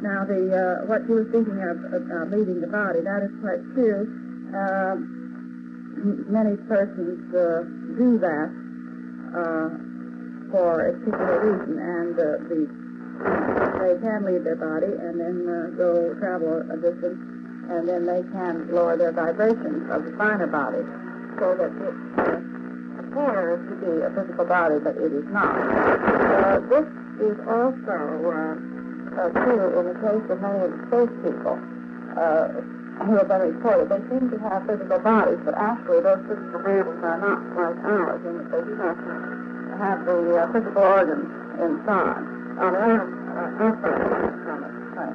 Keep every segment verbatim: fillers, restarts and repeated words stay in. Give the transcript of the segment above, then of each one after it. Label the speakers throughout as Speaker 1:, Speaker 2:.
Speaker 1: Now, the uh, what you were speaking of, uh, leaving the body, that is quite true. Uh, m- many persons uh, do that uh, for a particular reason, and uh, the, they can leave their body and then uh, go travel a distance, and then they can lower their vibrations of the finer body, so that it uh, appears to be a physical body, but it is not. Uh, this is also uh, uh, true in the case of many of the space people uh, who have been reported. They seem to have physical bodies, but actually those physical bodies are not like ours, in that they do not have the uh, physical organs inside. On the other uh, outside.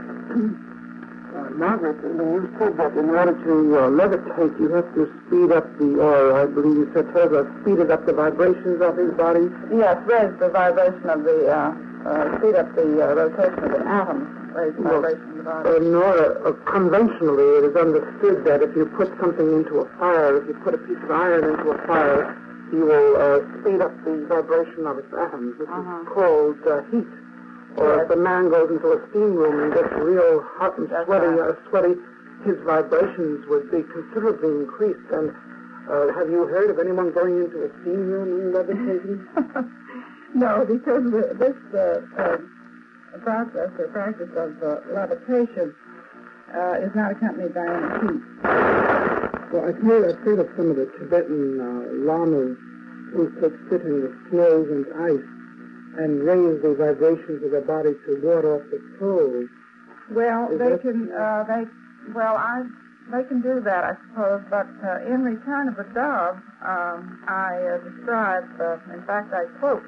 Speaker 2: Uh, Margaret, you said that in order to uh, levitate, you have to speed up the, or I believe you said Tesla speeded up the vibrations of his body?
Speaker 1: Yes, raise the vibration of the, uh, uh, speed up the uh, rotation of the atoms, raise the
Speaker 2: Well,
Speaker 1: vibration of the body.
Speaker 2: Uh, Nora, uh, conventionally it is understood that if you put something into a fire, if you put a piece of iron into a fire, you will uh, speed up the vibration of its atoms. This
Speaker 1: Uh-huh.
Speaker 2: is called uh, heat. Or
Speaker 1: Yes.
Speaker 2: if a man goes into a steam room and gets real hot and
Speaker 1: That's
Speaker 2: sweaty,
Speaker 1: right.
Speaker 2: uh, sweaty, his vibrations would be considerably increased. And uh, have you heard of anyone going into a steam room and levitating?
Speaker 1: No, because the, this uh, uh, process or practice of uh, levitation uh, is not accompanied by any heat.
Speaker 2: Well, I've heard, I've heard of some of the Tibetan uh, lamas who could sit in the snow and ice and raise the vibrations of their body to ward off the cold.
Speaker 1: Well,
Speaker 2: Is
Speaker 1: they
Speaker 2: that-
Speaker 1: can, uh, they, well, I, they can do that, I suppose, but uh, in Return of the Dove, um, I uh, describe, uh, in fact, I quote,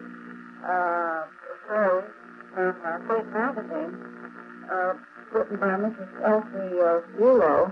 Speaker 1: uh, a story from uh, Freight Magazine, uh, written by Missus Elsie uh, Wulo,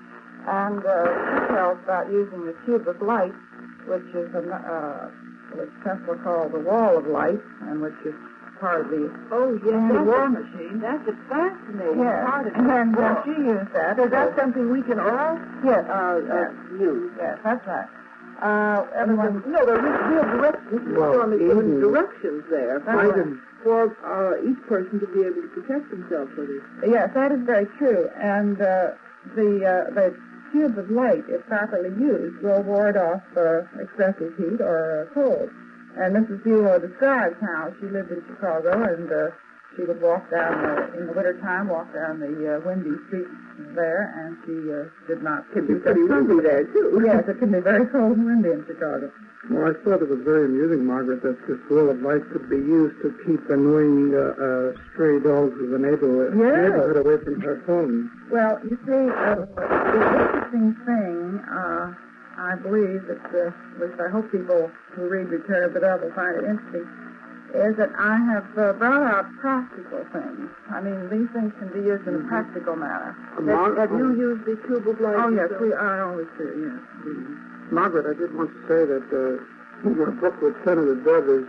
Speaker 1: and uh, she tells about using the tube of light, which is a, uh, which Tesla called the wall of light, and which is part of the
Speaker 3: Oh, yes,
Speaker 1: and
Speaker 3: that's
Speaker 1: war
Speaker 3: a,
Speaker 1: machine.
Speaker 3: that's a fascinating
Speaker 1: Yes,
Speaker 3: part of it.
Speaker 1: and uh, she used that.
Speaker 3: So that's something we can all
Speaker 1: yes,
Speaker 3: uh,
Speaker 1: yes,
Speaker 3: uh, use.
Speaker 1: yes, that's right. Uh, everyone,
Speaker 3: No, there are real directions.
Speaker 2: Well,
Speaker 3: showing me some
Speaker 2: Eden-
Speaker 3: directions there
Speaker 1: That's
Speaker 3: for,
Speaker 1: right.
Speaker 3: for uh, each person to be able to protect themselves for this.
Speaker 1: yes, that is very true. And uh, the uh, the tube of light, if properly used, will ward off uh, excessive heat or uh, cold. And Missus Bueller describes how she lived in Chicago, and uh, she would walk down the, in the wintertime, walk down the uh, windy streets there, and she uh, did not.
Speaker 3: It can be pretty windy there, too.
Speaker 1: Yes, it can be very cold and windy in Chicago.
Speaker 2: Well, I thought it was very amusing, Margaret, that this wall of light could be used to keep annoying uh, uh, stray dogs of the neighborhood,
Speaker 1: Yes.
Speaker 2: neighborhood away from her phone.
Speaker 1: Well, you see, uh, the interesting thing, uh, I believe that, uh, at least I hope people who read Return of the Dove will find it interesting, is that I have uh, brought out practical things. I mean, these things can be used in a practical manner.
Speaker 2: Mar-
Speaker 3: Have you used the tube of light?
Speaker 1: Oh, yes,
Speaker 3: yourself?
Speaker 1: we I always do, yes.
Speaker 2: Margaret, I did want to say that uh, your book with Senator Dove is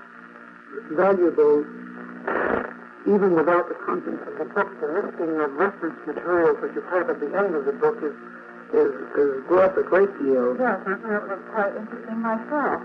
Speaker 2: valuable even without the contents of the book. The listing of reference materials that you have at the end of the book is is, is worth a great deal.
Speaker 1: Yes, it was quite interesting myself.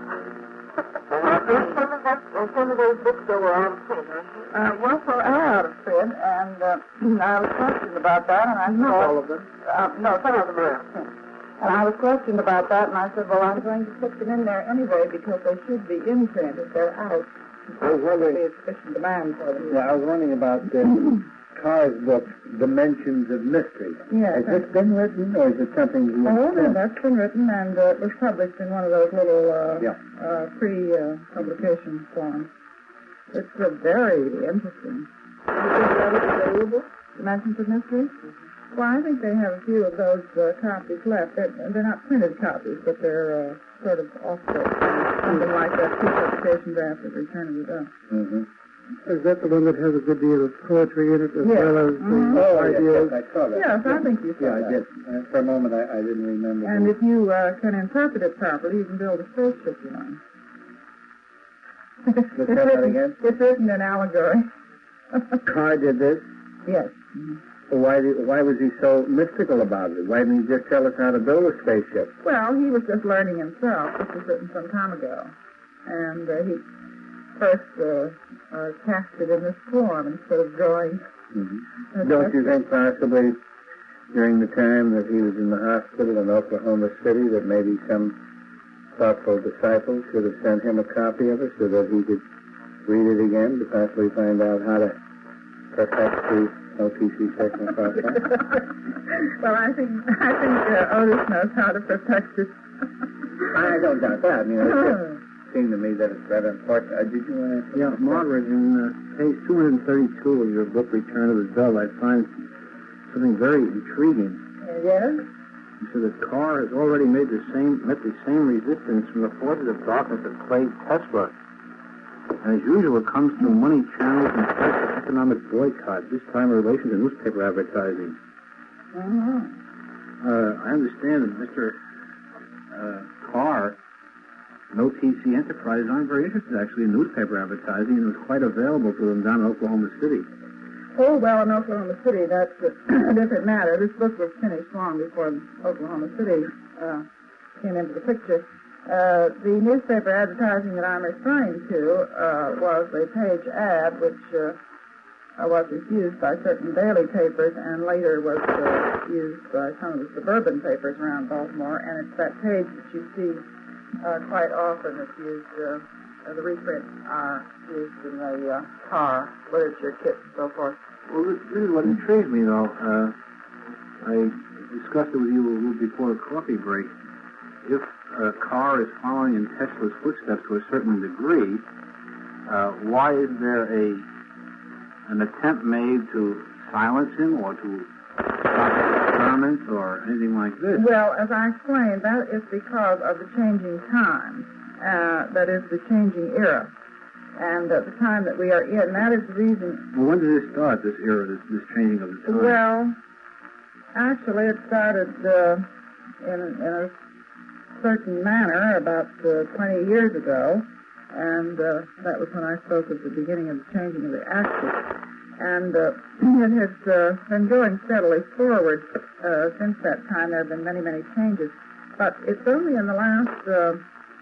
Speaker 1: Some of, that, uh, some of those books that were out of print, uh, well, so are out of print, and uh, I was questioned about that, and I
Speaker 2: Not
Speaker 1: thought,
Speaker 2: all of them.
Speaker 1: Uh, no, some of them are out of print. And I was questioned about that, and I said, well, I'm going to put them in there anyway because they should be in print if they're out.
Speaker 2: I was wondering,
Speaker 1: There's sufficient demand for them.
Speaker 4: Yeah, I was wondering about uh, Carr's book, Dimensions of Mystery.
Speaker 1: Yes.
Speaker 4: Has this been written, or is it something you...
Speaker 1: Oh, no, that's been written, and uh, it was published in one of those little uh,
Speaker 4: Yeah.
Speaker 1: uh, pre-publication forms. It's uh, very interesting.
Speaker 3: You think that is available?
Speaker 1: Dimensions of Mystery? Well, I think they have a few of those uh, copies left. They're, they're not printed copies, but they're uh, sort of offset, something like that pre-publication draft of Return of the Dove.
Speaker 4: Mm-hmm.
Speaker 2: is that the one that has a good deal of poetry in it as
Speaker 1: Yes.
Speaker 2: well as
Speaker 1: Mhm.
Speaker 2: the
Speaker 4: Oh, yes,
Speaker 2: ideas?
Speaker 4: yes, I saw that.
Speaker 1: Yes, I think you saw
Speaker 4: Yeah, I
Speaker 1: that.
Speaker 4: did. Uh, for a moment, I, I didn't remember.
Speaker 1: And
Speaker 4: the-
Speaker 1: if you uh, can interpret it properly, you can build a spaceship, you know.
Speaker 4: Let's
Speaker 1: it's,
Speaker 4: have that
Speaker 1: written,
Speaker 4: again.
Speaker 1: it's written in allegory.
Speaker 4: Carr did this.
Speaker 1: Yes.
Speaker 4: Why did, why was he so mystical about it? Why didn't he just tell us how to build a spaceship?
Speaker 1: Well, he was just learning himself. This was written some time ago. And uh, he first uh, uh, cast it in this form instead of drawing
Speaker 4: Mm-hmm. Don't you think possibly during the time that he was in the hospital in Oklahoma City that maybe some thoughtful disciple should have sent him a copy of it so that he could read it again to possibly find out how to perfect the O T C sectional process?
Speaker 1: Well, I think I think uh, Otis knows how to perfect it.
Speaker 4: I don't doubt that. I mean, it just seemed to me that it's rather important. Uh, did you want to...
Speaker 5: Yeah, Margaret, in uh, page two hundred thirty-two of your book, Return of the Dove, I find something very intriguing.
Speaker 1: Yes?
Speaker 5: You said that Carr has already made the same, met the same resistance from the forces of darkness that plagued Tesla. And as usual, it comes through money channels and special economic boycott, this time in relation to newspaper advertising.
Speaker 1: Uh-huh.
Speaker 5: Uh, I understand that Mister Uh, Carr and O T C Enterprises aren't very interested, actually, in newspaper advertising, and it was quite available to them down in Oklahoma City.
Speaker 1: Oh, well, in Oklahoma City, that's a different matter. This book was finished long before Oklahoma City uh, came into the picture. Uh, the newspaper advertising that I'm referring to uh, was a page ad which uh, was refused by certain daily papers and later was uh, used by some of the suburban papers around Baltimore. And it's that page that you see uh, quite often. It's used, uh, uh, the reprints are used in the uh, car, literature kits, and so forth.
Speaker 5: Well, this, this is what intrigues me, though. Uh, I discussed it with you a little before a coffee break. If a car is following in Tesla's footsteps to a certain degree, uh, why is there a an attempt made to silence him or to stop experiments or anything like this?
Speaker 1: Well, as I explained, that is because of the changing times. Uh, that is the changing era. And uh, the time that we are in, that is the reason...
Speaker 5: Well, when did this start, this era, this, this changing of the time?
Speaker 1: Well, actually it started uh, in, in a certain manner about uh, twenty years ago. And uh, that was when I spoke of the beginning of the changing of the axis. And uh, it has uh, been going steadily forward uh, since that time. There have been many, many changes. But it's only in the last uh,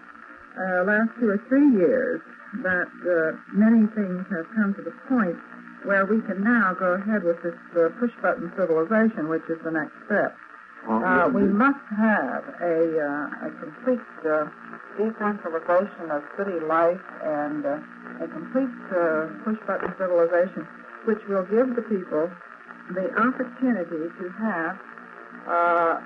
Speaker 1: uh, last two or three years that uh, many things have come to the point where we can now go ahead with this uh, push-button civilization, which is the next step. Uh, we must have a, uh, a complete uh, decentralization of city life and uh, a complete uh, push-button civilization, which will give the people the opportunity to have uh,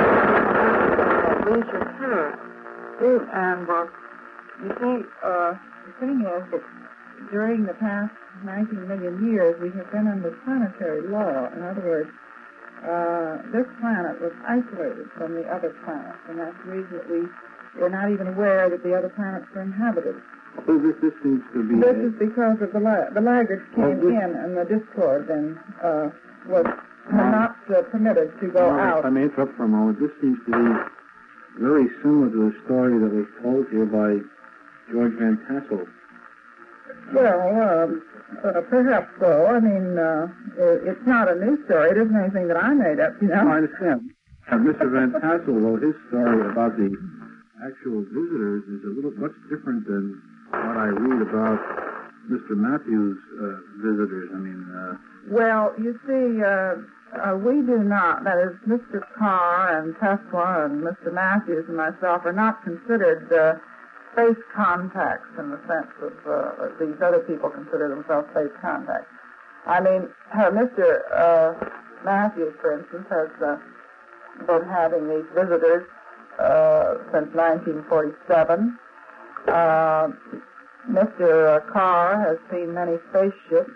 Speaker 1: leisure time. And uh, you see, uh, the thing is that during the past nineteen million years, we have been under planetary law. In other words, uh, this planet was isolated from the other planets, and that's the reason that we were not even aware that the other planets were inhabited.
Speaker 5: So this, this seems to be...
Speaker 1: This
Speaker 5: a...
Speaker 1: is because of the, la- the laggards came
Speaker 5: Oh, this-
Speaker 1: in, and the discord then uh, was not uh, permitted to go
Speaker 5: Well,
Speaker 1: out.
Speaker 5: If I may interrupt for a moment, this seems to be very similar to the story that was told here by George Van Tassel.
Speaker 1: Well, um, uh, perhaps so. I mean, uh, it, it's not a new story. It isn't anything that I made up, you know.
Speaker 5: I understand. Uh, Mister Van Tassel wrote his story about the actual visitors is a little much different than what I read about Mister Matthews' uh, visitors. I mean... Uh,
Speaker 1: Well, you see, uh, uh, we do not, that is, Mister Carr and Tesla and Mister Matthews and myself are not considered uh, space contacts in the sense of uh, these other people consider themselves space contacts. I mean, uh, Mister Uh, Matthews, for instance, has uh, been having these visitors uh, since nineteen forty-seven. Uh, Mister Carr has seen many spaceships.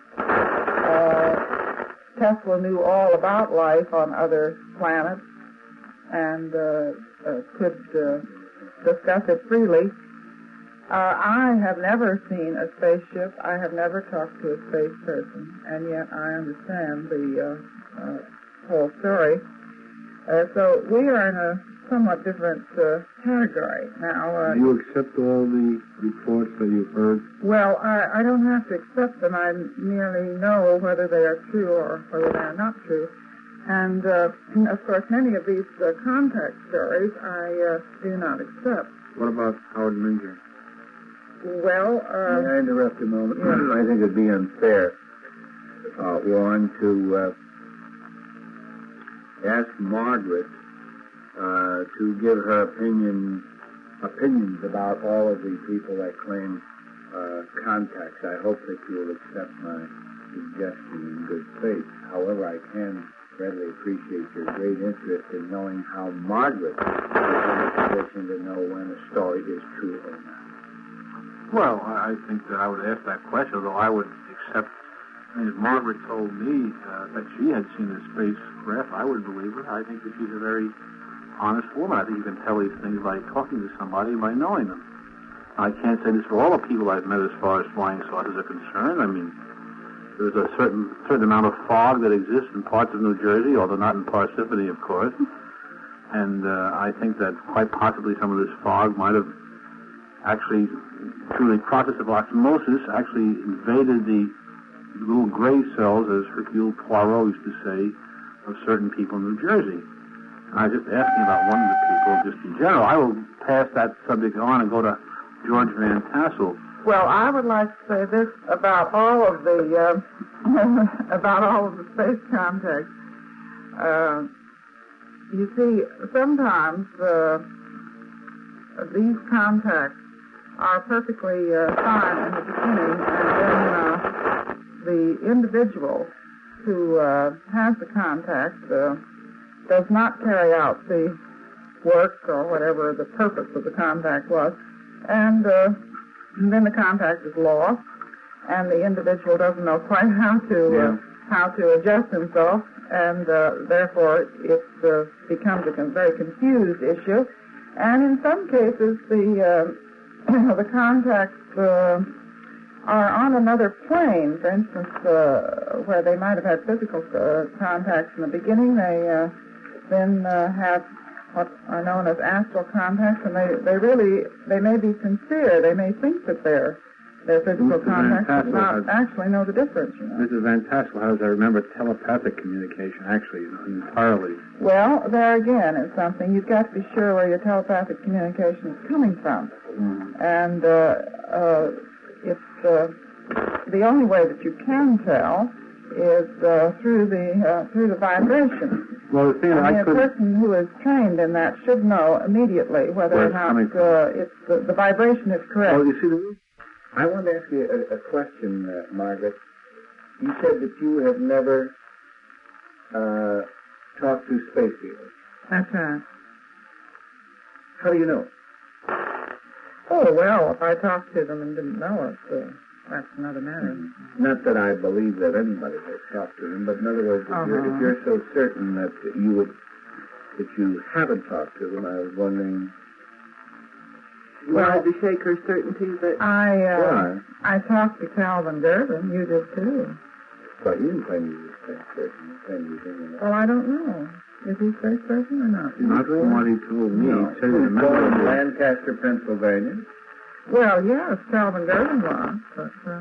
Speaker 1: Uh, Tesla knew all about life on other planets and uh, uh, could uh, discuss it freely. Uh, I have never seen a spaceship. I have never talked to a space person, and yet I understand the uh, uh, whole story. Uh, so we are in a somewhat different uh, category now. Uh,
Speaker 5: do you accept all the reports that you've heard?
Speaker 1: Well, I, I don't have to accept them. I merely know whether they are true or whether they are not true. And, uh, of course, many of these uh, contact stories I uh, do not accept.
Speaker 5: What about Howard Minger?
Speaker 1: Well, uh...
Speaker 4: May I interrupt a moment? I think it'd be unfair uh, on to uh, ask Margaret uh, to give her opinion opinions about all of the people that claim uh, contacts. I hope that you will accept my suggestion in good faith. However, I can readily appreciate your great interest in knowing how Margaret is in a position to know when a story is true or not.
Speaker 5: Well, I think that I would ask that question, although I would accept, I mean, if Margaret told me uh, that she had seen a spacecraft, I would believe her. I think that she's a very honest woman. I think you can tell these things by talking to somebody and by knowing them. I can't say this for all the people I've met as far as flying saucers are concerned. I mean, there's a certain certain amount of fog that exists in parts of New Jersey, although not in Parsippany, of course. And uh, I think that quite possibly some of this fog might have actually, through the process of osmosis, actually invaded the little gray cells, as Hercule Poirot used to say, of certain people in New Jersey. And I was just asking about one of the people, just in general. I will pass that subject on and go to George Van Tassel.
Speaker 1: Well, I would like to say this about all of the uh, about all of the space contacts. Uh, you see, sometimes uh, these contacts are perfectly uh, fine in the beginning, and then uh, the individual who uh, has the contact uh, does not carry out the work or whatever the purpose of the contact was, and, uh, and then the contact is lost, and the individual doesn't know quite how to
Speaker 4: Yeah.
Speaker 1: uh, how to adjust himself, and uh, therefore it uh, becomes a con- very confused issue. And in some cases, the uh, the contacts uh, are on another plane. For instance, uh, where they might have had physical uh, contacts in the beginning, they uh, then uh, have what are known as astral contacts, and they, they really, they may be sincere. They may think that they're, they're physical
Speaker 5: Mister Van
Speaker 1: contacts, but
Speaker 5: Tassel
Speaker 1: not
Speaker 5: has-
Speaker 1: actually know the difference, you know.
Speaker 5: Missus Van Tassel, how does I remember telepathic communication, actually, entirely?
Speaker 1: Well, there again is something. You've got to be sure where your telepathic communication is coming from.
Speaker 5: Mm.
Speaker 1: And uh, uh, it's uh, the only way that you can tell is uh, through the uh, through the vibration.
Speaker 5: Well, the thing that
Speaker 1: I mean,
Speaker 5: I
Speaker 1: a
Speaker 5: couldn't...
Speaker 1: person who is trained in that should know immediately whether
Speaker 5: Where
Speaker 1: or
Speaker 5: it's
Speaker 1: not
Speaker 5: coming from.
Speaker 1: uh, it's the, the vibration is correct.
Speaker 5: Well, you see, the...
Speaker 4: I want to ask you a, a question, uh, Margaret. You said that you have never uh, talked to space people.
Speaker 1: That's right.
Speaker 4: How do you know?
Speaker 1: Oh, well, if I talked to them and didn't know it, uh, that's another matter.
Speaker 4: Not that I believe that anybody has talked to them, but in other words, if, you're,
Speaker 1: Uh-huh.
Speaker 4: if you're so certain that you would, that you haven't talked to them, I was wondering
Speaker 3: You wanted to shake her certainty that...
Speaker 1: I, uh,
Speaker 4: why.
Speaker 1: I talked to Calvin Durbin. You did, too.
Speaker 4: But you didn't claim you were a space person. You claimed you didn't know.
Speaker 1: Well, I don't know. Is he a space person or not?
Speaker 5: Not from what he told me.
Speaker 4: No.
Speaker 5: He said he was a member
Speaker 4: Born
Speaker 5: of
Speaker 4: in
Speaker 5: the...
Speaker 4: Lancaster, Pennsylvania.
Speaker 1: Well, yes, Calvin Durbin was, but... Uh,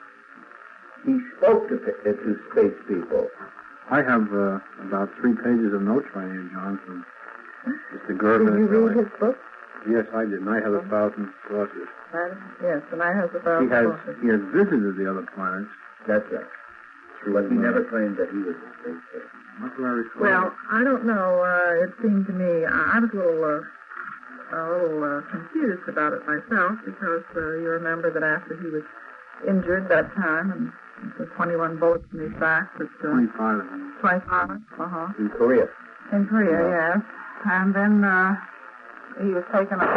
Speaker 4: He spoke to, pe- to space people.
Speaker 5: I have uh, about three pages of notes right here, John, from Mister
Speaker 1: did
Speaker 5: Gervin.
Speaker 1: you read his book?
Speaker 5: Yes, I did. And I have a thousand saucers.
Speaker 1: I- Yes, and I have the
Speaker 5: He
Speaker 1: thousand
Speaker 5: has,
Speaker 1: saucers.
Speaker 5: he has visited the other planets.
Speaker 4: That's right. But he never claimed that he was a space person.
Speaker 5: Not that I recall.
Speaker 1: Well, I don't know. Uh, it seemed to me, I, I was a little, uh, a little uh, confused about it myself because uh, you remember that after he was injured that time and the twenty-one bullets in his back, but, uh,
Speaker 5: twenty-five.
Speaker 1: twenty-five, uh-huh,
Speaker 4: In Korea.
Speaker 1: in Korea,
Speaker 4: Yeah.
Speaker 1: yes. And then uh, he was taken up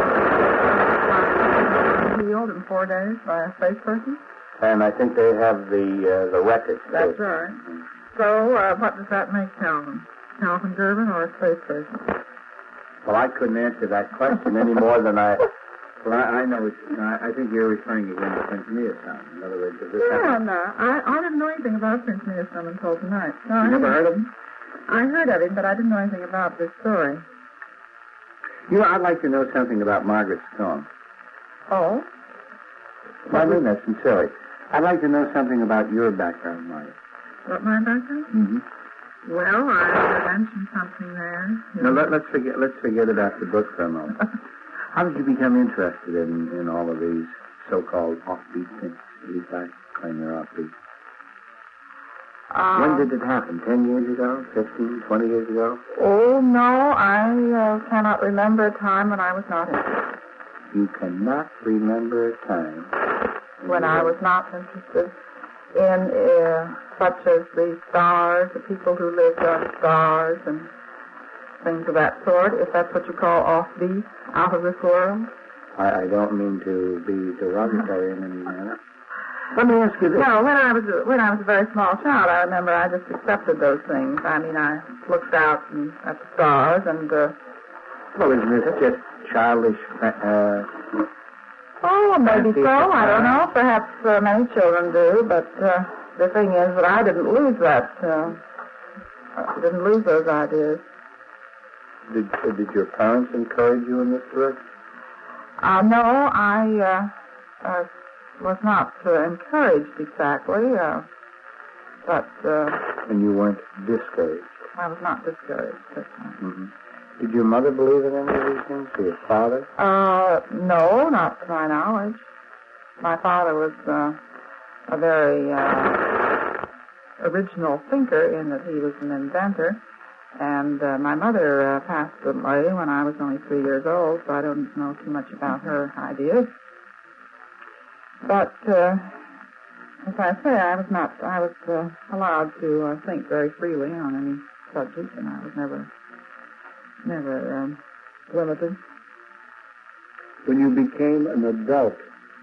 Speaker 1: healed in four days by a space person.
Speaker 4: And I think they have the uh, the records.
Speaker 1: That's
Speaker 4: too.
Speaker 1: right. So, uh, what does that make Calvin? Calvin Durbin or a space person?
Speaker 4: Well, I couldn't answer that question any more than I. Well, I, I know. It's, I, I think you're referring again to Prince Mearsum. In other words, if this
Speaker 1: No,
Speaker 4: happened-
Speaker 1: no. I, I didn't know anything about Prince Mearsum until tonight. No, I
Speaker 4: You never
Speaker 1: didn't.
Speaker 4: heard of him?
Speaker 1: I heard of him, but I didn't know anything about this story.
Speaker 4: You know, I'd like to know something about Margaret Stone.
Speaker 1: Oh?
Speaker 4: I mean that sincerely. I'd like to know something about your background, Margaret.
Speaker 1: What, my background?
Speaker 4: Mm-hmm.
Speaker 1: Well, I mentioned something there.
Speaker 4: No, let, let's forget. Let's forget about the book for a moment. How did you become interested in, in all of these so-called offbeat things? At least I claim they're offbeat.
Speaker 1: Uh,
Speaker 4: When did it happen? Ten years ago? Fifteen? Twenty years ago?
Speaker 1: Oh, no, I uh, cannot remember a time when I was not interested.
Speaker 4: You cannot remember a time
Speaker 1: When I was not interested in uh, such as the stars, the people who lived on stars and things of that sort, if that's what you call offbeat, out of this world.
Speaker 4: I, I don't mean to be derogatory in any manner. Let me ask you this.
Speaker 1: No, when I was a, when I was a very small child, I remember I just accepted those things. I mean, I looked out and, at the stars and. Uh,
Speaker 4: Well, isn't it just childish? Uh,
Speaker 1: oh, maybe
Speaker 4: fancy
Speaker 1: so.
Speaker 4: at the
Speaker 1: I don't
Speaker 4: time?
Speaker 1: know. Perhaps uh, many children do, but uh, the thing is that I didn't lose that. Uh, I didn't lose those ideas.
Speaker 4: Did, uh, did your parents encourage you in this direction?
Speaker 1: Uh, no, I uh, uh, was not uh, encouraged exactly, uh, but uh,
Speaker 4: And you weren't discouraged?
Speaker 1: I was not discouraged. But, uh,
Speaker 4: Mm-hmm. Did your mother believe in any of these things? Or your father?
Speaker 1: Uh, no, not to my knowledge. My father was uh, a very uh, original thinker in that he was an inventor, and uh, my mother uh, passed away when I was only three years old, so I don't know too much about her ideas. But uh, as I say, I was not. I was uh, allowed to uh, think very freely on any subject, and I was never, never um, limited.
Speaker 4: When you became an adult,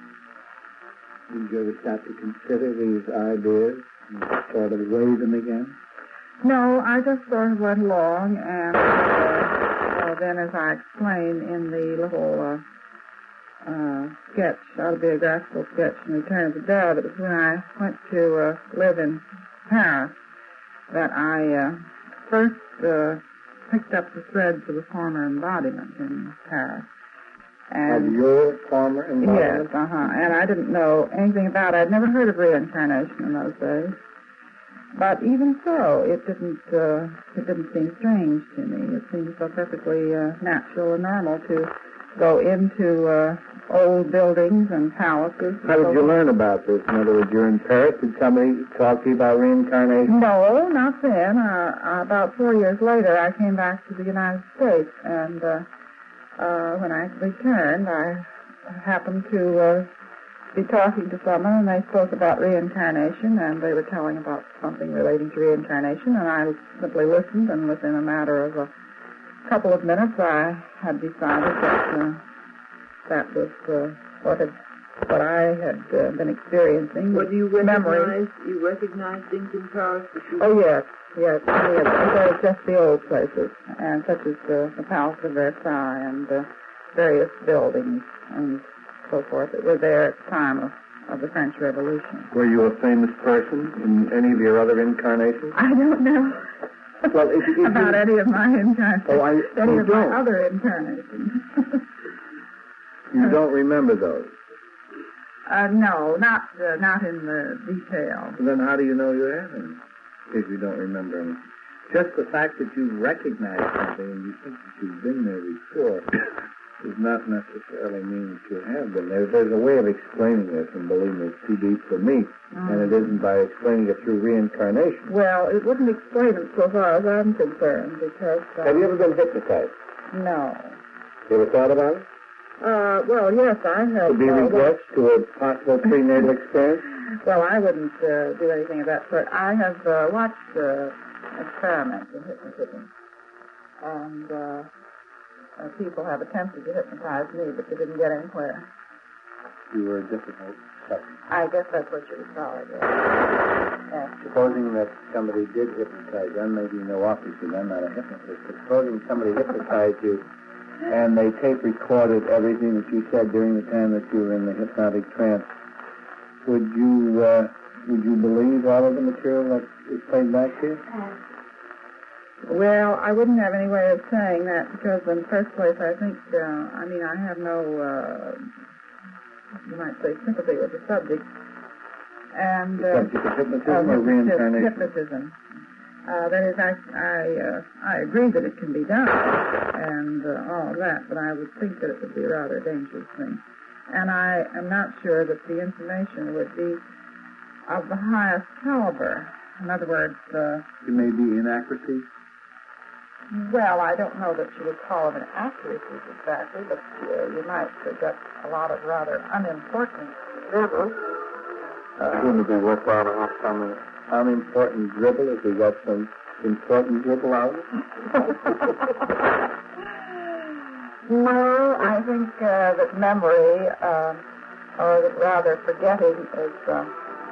Speaker 4: did you ever stop to consider these ideas and sort of weigh them again?
Speaker 1: No, I just sort of went along, and uh, uh, then, as I explained in the little uh, uh, sketch, autobiographical sketch in Return of the Dove, it was when I went to uh, live in Paris that I uh, first uh, picked up the threads of the former embodiment in Paris. And
Speaker 4: Of your former
Speaker 1: yes,
Speaker 4: environment?
Speaker 1: uh-huh. And I didn't know anything about it. I'd never heard of reincarnation in those days. But even so, it didn't uh, it didn't seem strange to me. It seemed so perfectly uh, natural and normal to go into uh, old buildings and palaces.
Speaker 4: How did you learn about this? In other words, you're in Paris. Did somebody talk to you about reincarnation?
Speaker 1: No, not then. Uh, about four years later, I came back to the United States, and uh, uh, when I returned, I happened to uh, be talking to someone, and they spoke about reincarnation, and they were telling about something relating to reincarnation, and I simply listened, and within a matter of a couple of minutes, I had decided that uh, that was uh, what had what I had uh, been experiencing.
Speaker 3: But you
Speaker 1: memory.
Speaker 3: recognize, you recognize things in Paris that you...
Speaker 1: Oh, yes, yes. yes. They're just the old places, and such as uh, the Palace of Versailles and uh, various buildings and so forth that were there at the time of, of the French Revolution.
Speaker 4: Were you a famous person in any of your other incarnations?
Speaker 1: I don't know
Speaker 4: Well, if, if
Speaker 1: about
Speaker 4: you...
Speaker 1: any of my incarnations.
Speaker 4: Oh, I,
Speaker 1: any
Speaker 4: you
Speaker 1: of
Speaker 4: don't.
Speaker 1: my other incarnations.
Speaker 4: You don't remember those.
Speaker 1: uh, no, not uh, not in the detail.
Speaker 4: Then how do you know you have them if you don't remember them? Just the fact that you recognize something and you think that you've been there before does not necessarily mean that you have been there. There's a way of explaining this, and believe me, it's too deep for me,
Speaker 1: Mm.
Speaker 4: and it isn't by explaining it through reincarnation.
Speaker 1: Well, it wouldn't explain it so far as I'm concerned, because... Uh,
Speaker 4: Have you ever been hypnotized?
Speaker 1: No.
Speaker 4: You ever thought about it?
Speaker 1: Uh, well, yes, I have...
Speaker 4: To be
Speaker 1: uh,
Speaker 4: regressed to a possible prenatal experience?
Speaker 1: Well, I wouldn't uh, do anything of that sort. I have uh, watched uh, experiments in hypnotism, and uh, uh, people have attempted to hypnotize me, but they didn't get anywhere.
Speaker 4: You were a difficult subject.
Speaker 1: I guess that's what you would call it, yes. Yes.
Speaker 4: Supposing that somebody did hypnotize you, I may be no officer, I'm not a hypnotist, but supposing somebody hypnotized you and they tape recorded everything that you said during the time that you were in the hypnotic trance, would you uh, would you believe all of the material that is played back to you?
Speaker 1: Well, I wouldn't have any way of saying that because, in the first place, I think, uh, I mean, I have no, uh, you might say, sympathy with the subject. And,
Speaker 4: The
Speaker 1: uh,
Speaker 4: subject of hypnotism
Speaker 1: uh,
Speaker 4: or reincarnation?
Speaker 1: Hypnotism. Uh, that is, I, I, uh, I agree that it can be done and uh, all of that, but I would think that it would be a rather dangerous thing. And I am not sure that the information would be of the highest caliber in other words, uh,
Speaker 5: It may be inaccuracies.
Speaker 1: well, I don't know that you would call them inaccuracies exactly, but uh, you might uh, get a lot of rather unimportant dribbles. Uh,
Speaker 4: Wouldn't it be worthwhile to have some unimportant dribble if we got some important dribble out of it?
Speaker 1: No, I think uh, that memory, uh, or that rather forgetting, is uh,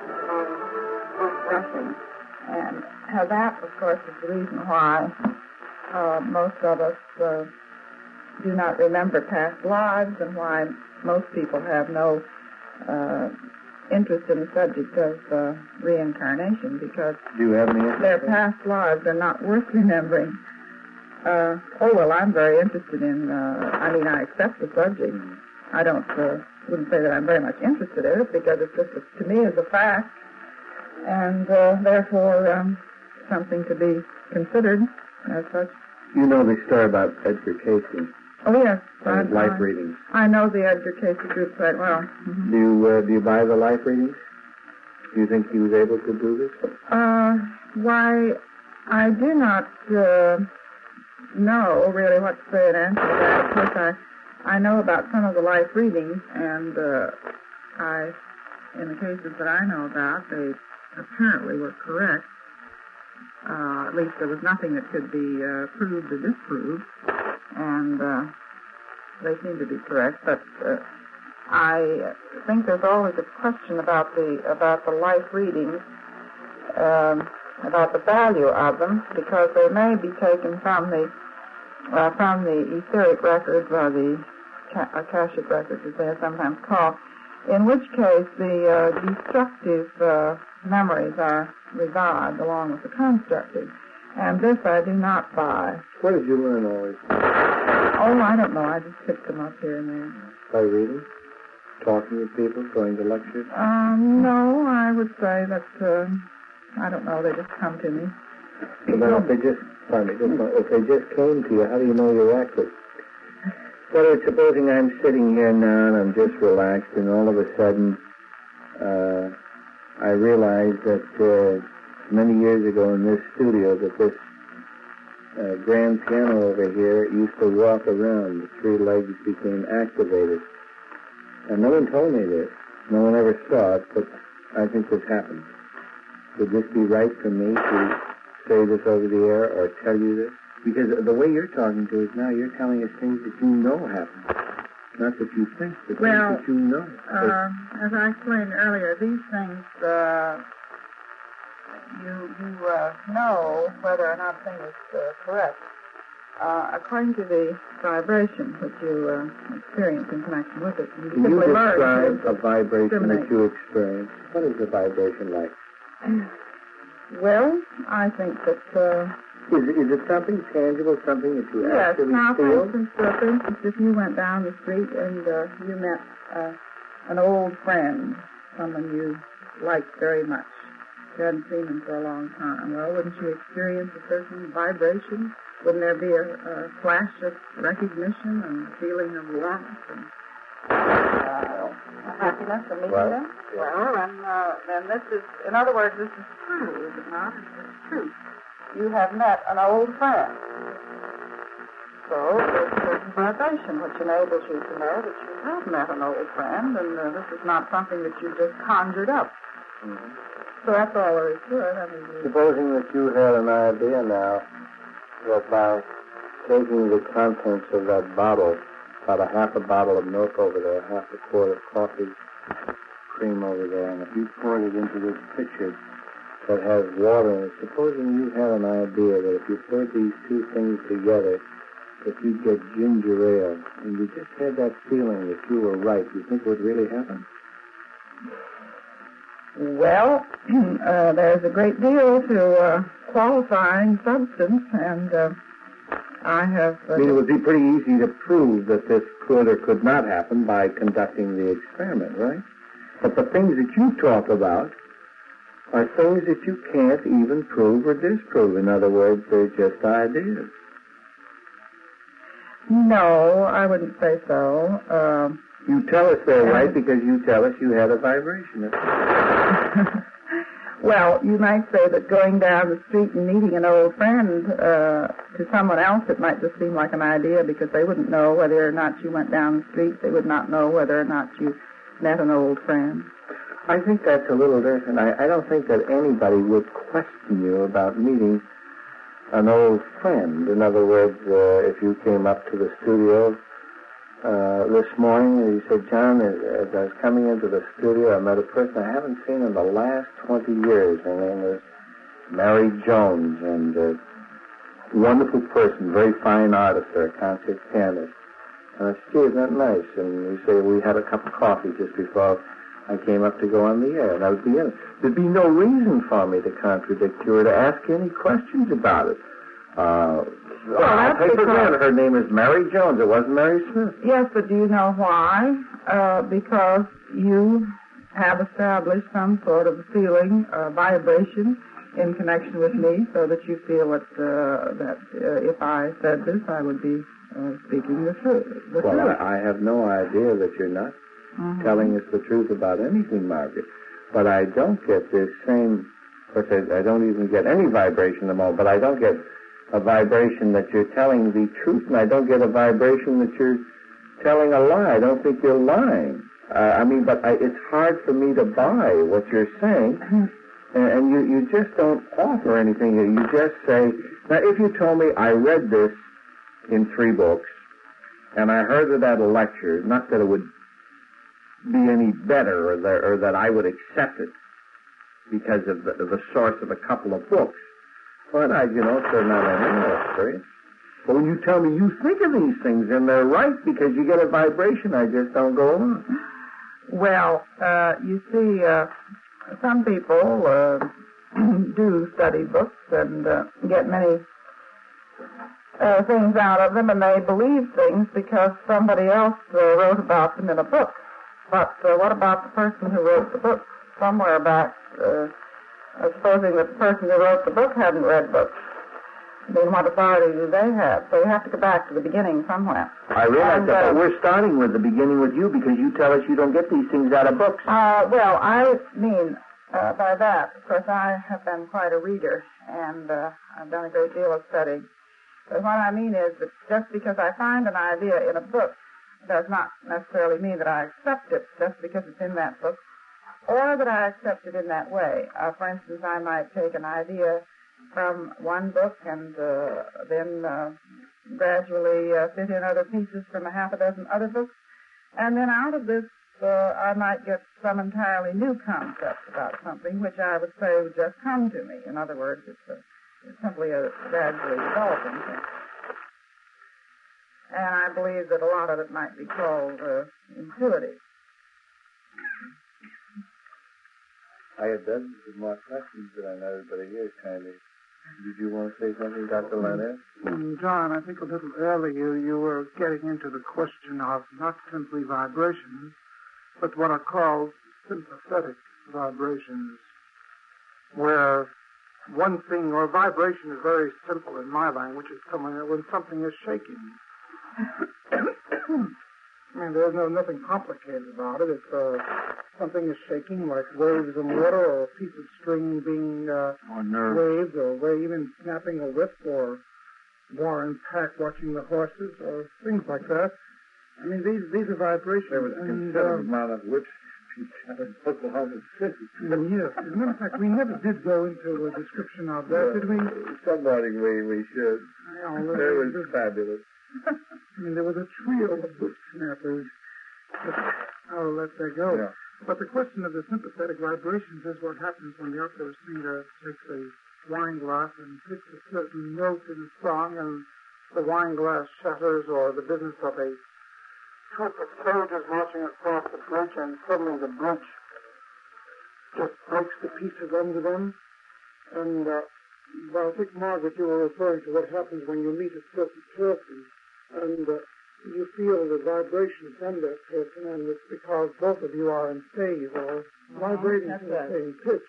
Speaker 1: rushing. And uh, that, of course, is the reason why uh, most of us uh, do not remember past lives, and why most people have no uh, interest in the subject of uh, reincarnation, because
Speaker 4: Do you have any interest?
Speaker 1: their past lives are not worth remembering. Uh, oh, well, I'm very interested in, uh, I mean, I accept the subject. I don't, uh, wouldn't say that I'm very much interested in it, because it's just, a, to me, is a fact, and uh, therefore um, something to be considered as such.
Speaker 4: You know the story about Edgar Casey
Speaker 1: Oh, yes.
Speaker 4: and his
Speaker 1: I,
Speaker 4: life readings.
Speaker 1: I know the Edgar Casey group quite well. Mm-hmm.
Speaker 4: Do you, uh, do you buy the life readings? Do you think he was able to do this?
Speaker 1: Uh, why, I do not uh, know really what to say in answer to that. Of course, I, I know about some of the life readings, and uh, I, in the cases that I know about, they apparently were correct. Uh, at least there was nothing that could be uh, proved or disproved, and uh, they seem to be correct. But uh, I think there's always a question about the about the life readings, um, about the value of them, because they may be taken from the uh, from the etheric records, or the Ka- Akashic records, as they are sometimes called. In which case, the uh, destructive uh, memories are revived along with the constructive, and this I do not buy.
Speaker 4: Where did you learn all this?
Speaker 1: Oh, I don't know. I just picked them up here and there.
Speaker 4: By reading? Talking with people? Going to lectures?
Speaker 1: Um, no, I would say that, uh, I don't know, they just come to me.
Speaker 4: Well, if they just, pardon me, just, if they just came to you, how do you know you're accurate? Well, supposing I'm sitting here now and I'm just relaxed, and all of a sudden uh, I realize that uh, many years ago in this studio that this uh, grand piano over here used to walk around. The three legs became activated. And no one told me this. No one ever saw it, but I think this happened. Would this be right for me to say this over the air or tell you this? Because the way you're talking to us now, you're telling us things that you know happen. Not that you think, but
Speaker 1: Well,
Speaker 4: things that you know.
Speaker 1: Uh, as I explained earlier, these things, uh, you, you uh, know whether or not a thing is uh, correct. Uh, according to the vibration which you uh, experience in connection with it. You
Speaker 4: Can you
Speaker 1: simply learn
Speaker 4: describe
Speaker 1: to
Speaker 4: a vibration that
Speaker 1: discriminate.
Speaker 4: you experience? What is a vibration like?
Speaker 1: Well, I think that... Uh,
Speaker 4: Is, is it something tangible, something that you
Speaker 1: Yes,
Speaker 4: actually
Speaker 1: now, for
Speaker 4: feel?
Speaker 1: instance, uh, for instance, if you went down the street and uh, you met uh, an old friend, someone you liked very much, you hadn't seen him for a long time, well, wouldn't you experience a certain vibration? Wouldn't there be a, a flash of recognition and feeling of warmth and uh, happiness and meeting
Speaker 4: Well,
Speaker 1: them?
Speaker 4: yeah.
Speaker 1: Well, and uh, then this is, in other words, this is true, is it not? It's true. You have met an old friend. So there's a certain vibration which enables you to know that you have met an old friend, and uh, this is not something that you just conjured up.
Speaker 4: Mm-hmm.
Speaker 1: So that's all there is to it. I mean, you-
Speaker 4: Supposing that you had an idea now that by taking the contents of that bottle, about a half a bottle of milk over there, half a quart of coffee cream over there, and if you poured it into this pitcher that has water in it, supposing you had an idea that if you put these two things together, that you'd get ginger ale, and you just had that feeling that you were right, you think it would really happen?
Speaker 1: Well, uh, there's a great deal to uh, qualifying substance, and uh, I have... Uh,
Speaker 4: I mean, it would be pretty easy to prove that this could or could not happen by conducting the experiment, right? But the things that you talk about are things that you can't even prove or disprove. In other words, they're just ideas.
Speaker 1: No, I wouldn't say so. Uh,
Speaker 4: You tell us they're right because you tell us you had a vibration.
Speaker 1: Well, you might say that going down the street and meeting an old friend, uh, to someone else it might just seem like an idea because they wouldn't know whether or not you went down the street. They would not know whether or not you met an old friend.
Speaker 4: I think that's a little different. I, I don't think that anybody would question you about meeting an old friend. In other words, uh, if you came up to the studio uh, this morning and you said, John, as, as I was coming into the studio, I met a person I haven't seen in the last twenty years. Her name is Mary Jones, and a wonderful person, very fine artist, or a concert pianist. And I said, gee, isn't that nice? And you say, we had a cup of coffee just before I came up to go on the air, and that would be it. There'd be no reason for me to contradict you or to ask any questions about it. Uh,
Speaker 1: well,
Speaker 4: I'll
Speaker 1: that's
Speaker 4: take for
Speaker 1: because...
Speaker 4: granted her name is Mary Jones. It wasn't Mary Smith.
Speaker 1: Yes, but do you know why? Uh, because you have established some sort of feeling, uh, vibration in connection with me, so that you feel that, uh, that uh, if I said this, I would be uh, speaking the truth. The
Speaker 4: well,
Speaker 1: truth.
Speaker 4: I, I have no idea that you're not mm-hmm. telling us the truth about anything, Margaret. But I don't get this same, of course, I, I don't even get any vibration at the moment, but I don't get a vibration that you're telling the truth, and I don't get a vibration that you're telling a lie. I don't think you're lying. Uh, I mean, but I, it's hard for me to buy what you're saying, and, and you, you just don't offer anything. You just say, now, if you told me I read this in three books, and I heard it at a lecture, not that it would be any better or that, or that I would accept it because of the, the source of a couple of books, but I, you know, it's not any experience. But when you tell me you think of these things and they're right because you get a vibration, I just don't go along.
Speaker 1: Well, uh, you see, uh, some people uh, do study books and uh, get many uh, things out of them, and they believe things because somebody else uh, wrote about them in a book. But uh, what about the person who wrote the book? Somewhere back, uh, supposing that the person who wrote the book hadn't read books, then what authority do they have? So you have to go back to the beginning somewhere.
Speaker 4: I realize
Speaker 1: and,
Speaker 4: that,
Speaker 1: uh,
Speaker 4: but we're starting with the beginning with you because you tell us you don't get these things out of books.
Speaker 1: Uh, well, I mean uh, by that, of course, I have been quite a reader, and uh, I've done a great deal of studying. But what I mean is that just because I find an idea in a book does not necessarily mean that I accept it just because it's in that book, or that I accept it in that way. Uh, for instance, I might take an idea from one book and uh, then uh, gradually uh, fit in other pieces from a half a dozen other books, and then out of this uh, I might get some entirely new concepts about something which I would say would just come to me. In other words, it's, a, it's simply a gradually developing thing. And I believe that a lot of it might be called uh, intuitive.
Speaker 4: I have dozens of more questions that I know everybody here is trying to... Did you want to say something, Doctor Lanner?
Speaker 2: Mm, John, I think a little earlier you were getting into the question of not simply vibrations, but what are called sympathetic vibrations, where one thing, or vibration is very simple in my language, it's coming when something is shaking. I mean, there's no nothing complicated about it. If uh, something is shaking, like waves in water, or a piece of string being uh,
Speaker 5: Or nerve.
Speaker 2: waved, or even snapping a whip, or Warren Pack watching the horses, or things like that. I mean, these these are vibrations.
Speaker 4: There was a
Speaker 2: and,
Speaker 4: considerable
Speaker 2: uh,
Speaker 4: amount of whips in Oklahoma City.
Speaker 2: Yes. As a matter of fact, we never did go into a description of that, did we?
Speaker 4: Somebody we, we should.
Speaker 2: Yeah, well,
Speaker 4: It was
Speaker 2: this-
Speaker 4: fabulous.
Speaker 2: I mean, there was a trio of whip snappers. But I'll let that go.
Speaker 4: Yeah.
Speaker 2: But the question of the sympathetic vibrations is what happens when the opera singer takes a wine glass and hits a certain note in a song, and the wine glass shatters, or the business of a troop of soldiers marching across the bridge, and suddenly the bridge just breaks to pieces under them. And uh, well, I think, Margaret, you were referring to what happens when you meet a certain person, and uh, you feel the vibration from that person, and it's because both of you are in phase or vibrating
Speaker 1: that's
Speaker 2: to the
Speaker 1: right.
Speaker 2: same pitch.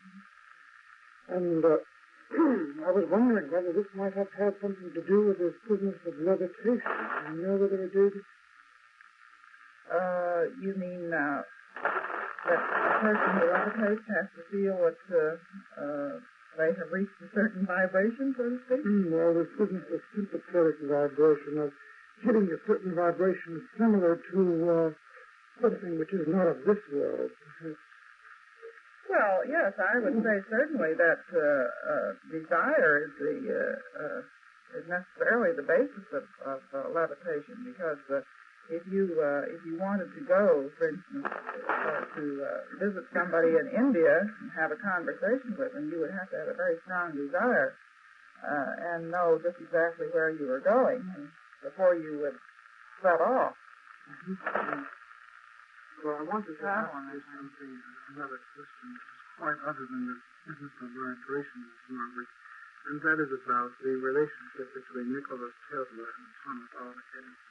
Speaker 2: And uh, I was wondering whether this might have had something to do with this business of levitation. Do you know whether it did?
Speaker 1: Uh, you mean uh, that the person who levitates has to feel that uh, uh, they have reached a certain vibration, so to speak?
Speaker 2: Mm, well, this isn't a sympathetic vibration of hitting a certain vibration similar to uh, something which is not of this world.
Speaker 1: Well, yes, I would say certainly that uh, uh, desire is the uh, uh, is necessarily the basis of, of uh, levitation, because uh, if you uh, if you wanted to go, for instance, uh, to uh, visit somebody in India and have a conversation with them, you would have to have a very strong desire uh, and know just exactly where you were going before you would set off.
Speaker 2: Mm-hmm. Well, I want to ask you something, another question, which is quite other than the business of vibration, Margaret, and that is about the relationship between Nikola Tesla and Thomas Alva Edison.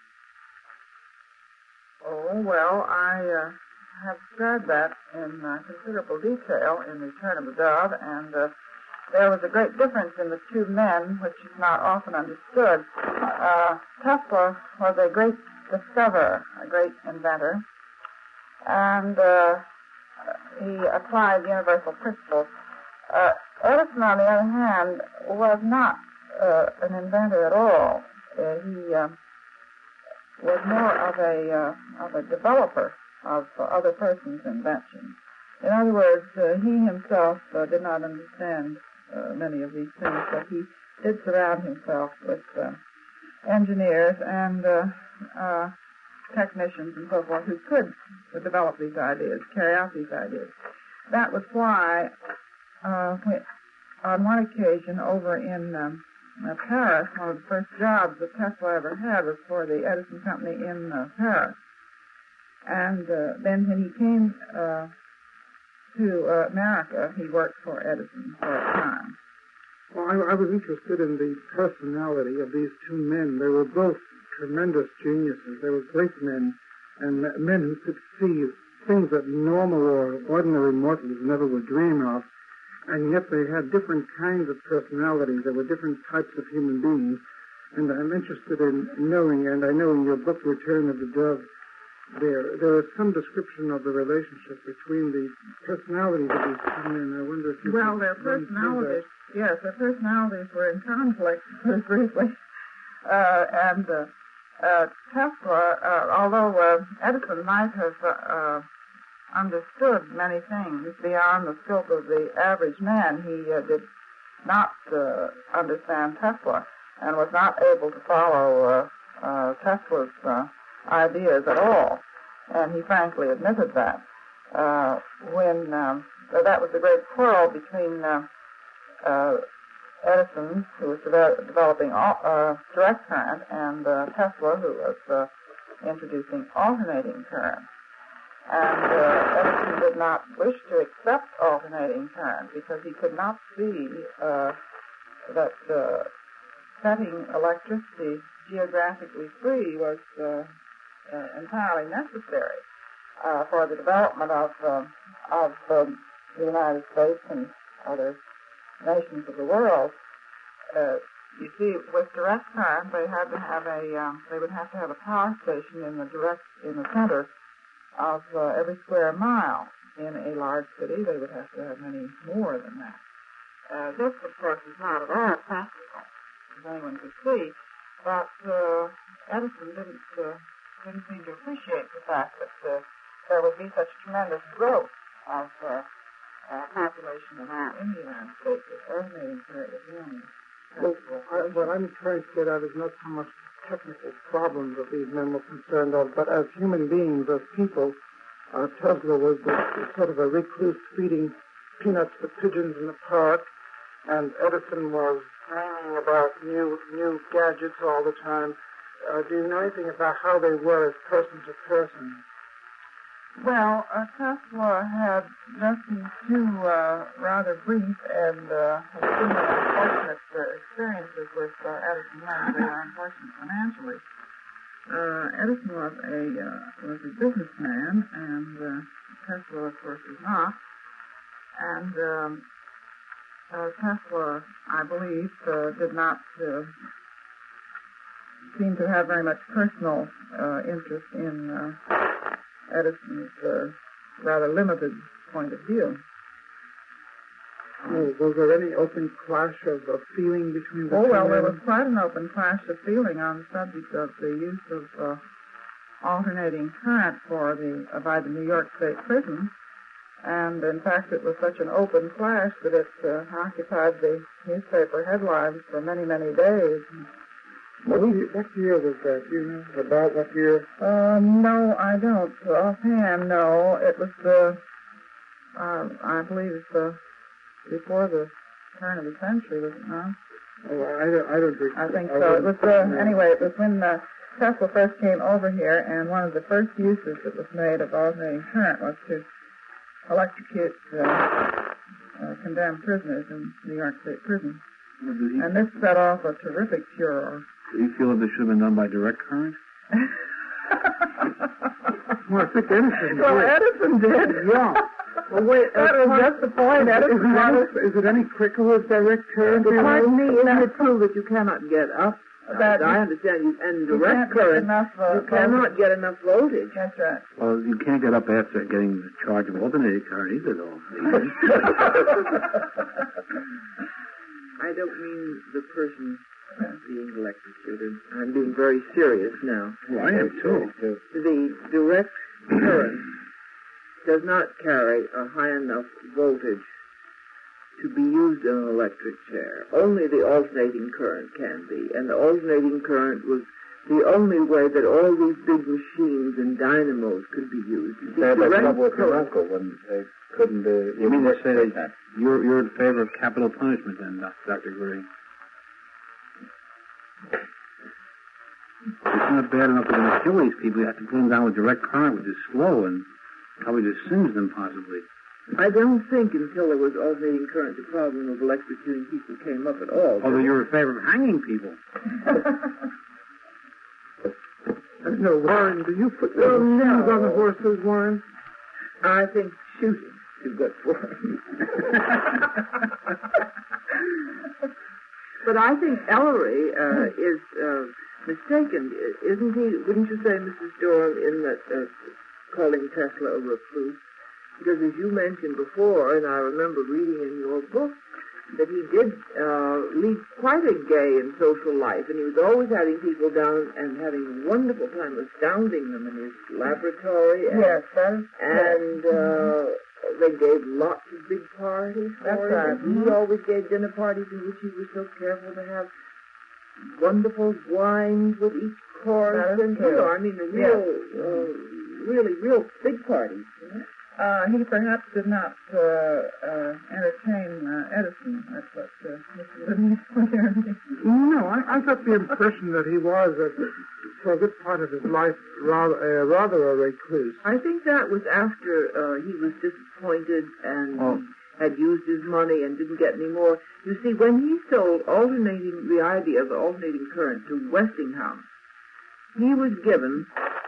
Speaker 1: Oh, well, I uh, have described that in uh, considerable detail in Return of the Dove, and uh, there was a great difference in the two men, which is not often understood. Uh, Tesla was a great discoverer, a great inventor, and uh, he applied universal principles. Uh, Edison, on the other hand, was not uh, an inventor at all. Uh, he uh, was more of a uh, of a developer of uh, other persons' inventions. In other words, uh, he himself uh, did not understand uh, many of these things, but he did surround himself with uh, engineers and uh, uh, technicians and so forth who could develop these ideas, carry out these ideas. That was why, uh, on one occasion over in um, uh, Paris, one of the first jobs that Tesla ever had was for the Edison Company in uh, Paris. And uh, then when he came uh, to uh, America, he worked for Edison for a time.
Speaker 2: Well, I, I was interested in the personality of these two men. They were both tremendous geniuses. They were great men, and men who could see things that normal or ordinary mortals never would dream of, and yet they had different kinds of personalities. There were different types of human beings, and I'm interested in knowing, and I know in your book, Return of the Dove, there there is some description of the relationship between the personalities of these two men. I wonder if you
Speaker 1: Well,
Speaker 2: could
Speaker 1: their
Speaker 2: run through
Speaker 1: personalities, yes, their personalities were in conflict, to put it briefly. Uh, and uh, uh, Tesla, uh, although uh, Edison might have uh, uh, understood many things beyond the scope of the average man, he uh, did not uh, understand Tesla and was not able to follow uh, uh, Tesla's uh, ideas at all. And he frankly admitted that. Uh, when um, so that was the great quarrel between uh, uh, Edison, who was de- developing uh, direct current, and uh, Tesla, who was uh, introducing alternating current. And uh, Edison did not wish to accept alternating current because he could not see uh, that uh, setting electricity geographically free was uh, uh, entirely necessary uh, for the development of uh, of um, the United States and other nations of the world. Uh, you see, with direct current, they had to have a um, they would have to have a power station in the direct in the center of uh, every square mile. In a large city, they would have to have many more than that. Uh, this, of course, is not at all practical, as anyone could see. But uh, Edison didn't uh, didn't seem to appreciate the fact that uh, there would be such tremendous growth of uh, uh, population in the United States. The alternating current was young.
Speaker 2: Well, I, what I'm trying to get at is not so much the technical problems that these men were concerned of, but as human beings, as people, uh, Tesla was the, the sort of a recluse feeding peanuts to pigeons in the park, and Edison was dreaming about new new gadgets all the time. Uh, do you know anything about how they were as person to person?
Speaker 1: Well, uh, Tesla had just these two uh, rather brief and uh, extremely unfortunate uh, experiences with uh, Edison. They were unfortunate financially. Uh, Edison was a uh, was a businessman, and uh, Tesla, of course, was not. And um, uh, Tesla, I believe, uh, did not uh, seem to have very much personal uh, interest in Uh, Edison's uh, rather limited point of view.
Speaker 2: Oh, was there any open clash of, of feeling between the
Speaker 1: Oh,
Speaker 2: two
Speaker 1: well, there
Speaker 2: men?
Speaker 1: was quite an open clash of feeling on the subject of the use of uh, alternating current for the uh, by the New York State Prison. And, in fact, it was such an open clash that it uh, occupied the newspaper headlines for many, many days.
Speaker 2: What year, what year was that? Do you know about what year?
Speaker 1: Uh, no, I don't. Offhand, no. It was, uh, uh, I believe, uh, before the turn of the century, was it not?
Speaker 2: Oh, I don't, I don't think
Speaker 1: I think
Speaker 2: I
Speaker 1: so. It was,
Speaker 2: wouldn't-
Speaker 1: uh,
Speaker 2: no.
Speaker 1: anyway, it was when uh, Tesla first came over here, and one of the first uses that was made of alternating current was to electrocute uh, uh, condemned prisoners in New York State Prison.
Speaker 5: Well, did he,
Speaker 1: And this set off a terrific furor.
Speaker 5: do you feel that this should have been done by direct current?
Speaker 2: Well, I think Edison
Speaker 1: Well,
Speaker 2: did.
Speaker 1: Edison did.
Speaker 2: Yeah. Well, wait,
Speaker 1: That
Speaker 2: uh,
Speaker 1: was just the point.
Speaker 2: Is
Speaker 1: Edison
Speaker 2: it,
Speaker 1: wanted
Speaker 2: any, is it any quicker with direct current? you know?
Speaker 3: Pardon me, isn't it true that you cannot get up?
Speaker 1: that
Speaker 3: I understand you, and
Speaker 1: you
Speaker 3: direct
Speaker 1: can't get
Speaker 3: current,
Speaker 1: enough, uh,
Speaker 3: you cannot get enough voltage.
Speaker 1: That's right.
Speaker 5: Well, you can't get up after getting the charge of alternating current either, though.
Speaker 3: I don't mean the person being electrocuted. I'm being very serious now.
Speaker 5: Well, I am, too.
Speaker 3: The direct current does not carry a high enough voltage to be used in an electric chair. Only the alternating current can be. And the alternating current was the only way that all these big machines and dynamos could be used.
Speaker 4: You
Speaker 3: The
Speaker 4: had that
Speaker 3: direct
Speaker 4: trouble with your
Speaker 3: current-
Speaker 4: uncle when they couldn't... Uh,
Speaker 5: You mean to say that you're, you're in favor of capital punishment, then, Doctor Gray? It's not bad enough they're going to kill these people. You have to put them down with direct current, which is slow and probably just sins them, possibly.
Speaker 3: I don't think until there was alternating current the problem of electrocuting people came up at all.
Speaker 5: Although you're in favor of hanging people.
Speaker 2: No, Warren, do you put the
Speaker 3: Oh,
Speaker 2: shoes
Speaker 3: no.
Speaker 2: on the horses, Warren?
Speaker 3: I think shooting is good for him. But I think Ellery uh, is uh, mistaken, isn't he? Wouldn't you say, Missus Dorn, in that uh, calling Tesla a recluse? Because as you mentioned before, and I remember reading in your book, that he did uh, lead quite a gay and social life, and he was always having people down and having a wonderful time, astounding them in his laboratory. And,
Speaker 1: Yes, that is
Speaker 3: And uh, they gave lots of big parties for
Speaker 1: That's
Speaker 3: him.
Speaker 1: right.
Speaker 3: And he always gave dinner parties in which he was so careful to have wonderful wines with each course.
Speaker 1: That is
Speaker 3: and,
Speaker 1: true.
Speaker 3: you know, I mean, a real, uh, really, real big parties. You know?
Speaker 1: Uh, he perhaps did not uh, uh, entertain uh, Edison. That's what uh, Mister Whitney was hearing.
Speaker 2: No, I, I got the impression that he was, uh, for a good part of his life, rather, uh, rather a recluse.
Speaker 3: I think that was after uh, he was disappointed and
Speaker 5: Oh.
Speaker 3: had used his money and didn't get any more. You see, when he sold alternating the idea of alternating current to Westinghouse, he was given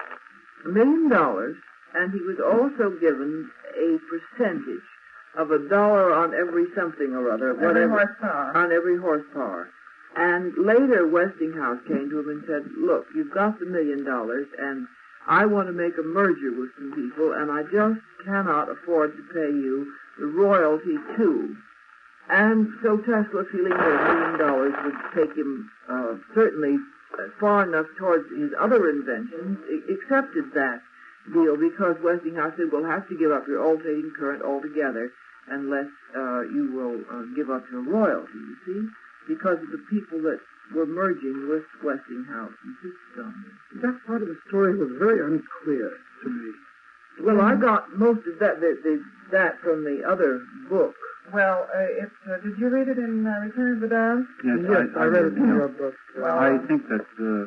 Speaker 3: a million dollars, and he was also given a percentage of a dollar on every something or other,
Speaker 1: Every
Speaker 3: whatever,
Speaker 1: horsepower.
Speaker 3: on every horsepower. And later, Westinghouse came to him and said, look, you've got the million dollars, and I want to make a merger with some people, and I just cannot afford to pay you the royalty too. And so Tesla, feeling that a million dollars would take him uh, certainly uh, far enough towards his other inventions, I- accepted that deal because Westinghouse said, we'll have to give up your alternating current altogether unless uh, you will uh, give up your royalty, you see, because of the people that were merging with Westinghouse and insisted on this.
Speaker 2: That part of the story was very unclear to me.
Speaker 3: Well, I got most of that the, the, that from the other book.
Speaker 1: Well, uh, it, uh, did you read it in uh, Return of the Dove?
Speaker 5: Yes,
Speaker 2: Yes, I, read it in your book.
Speaker 1: Well,
Speaker 5: I think that uh,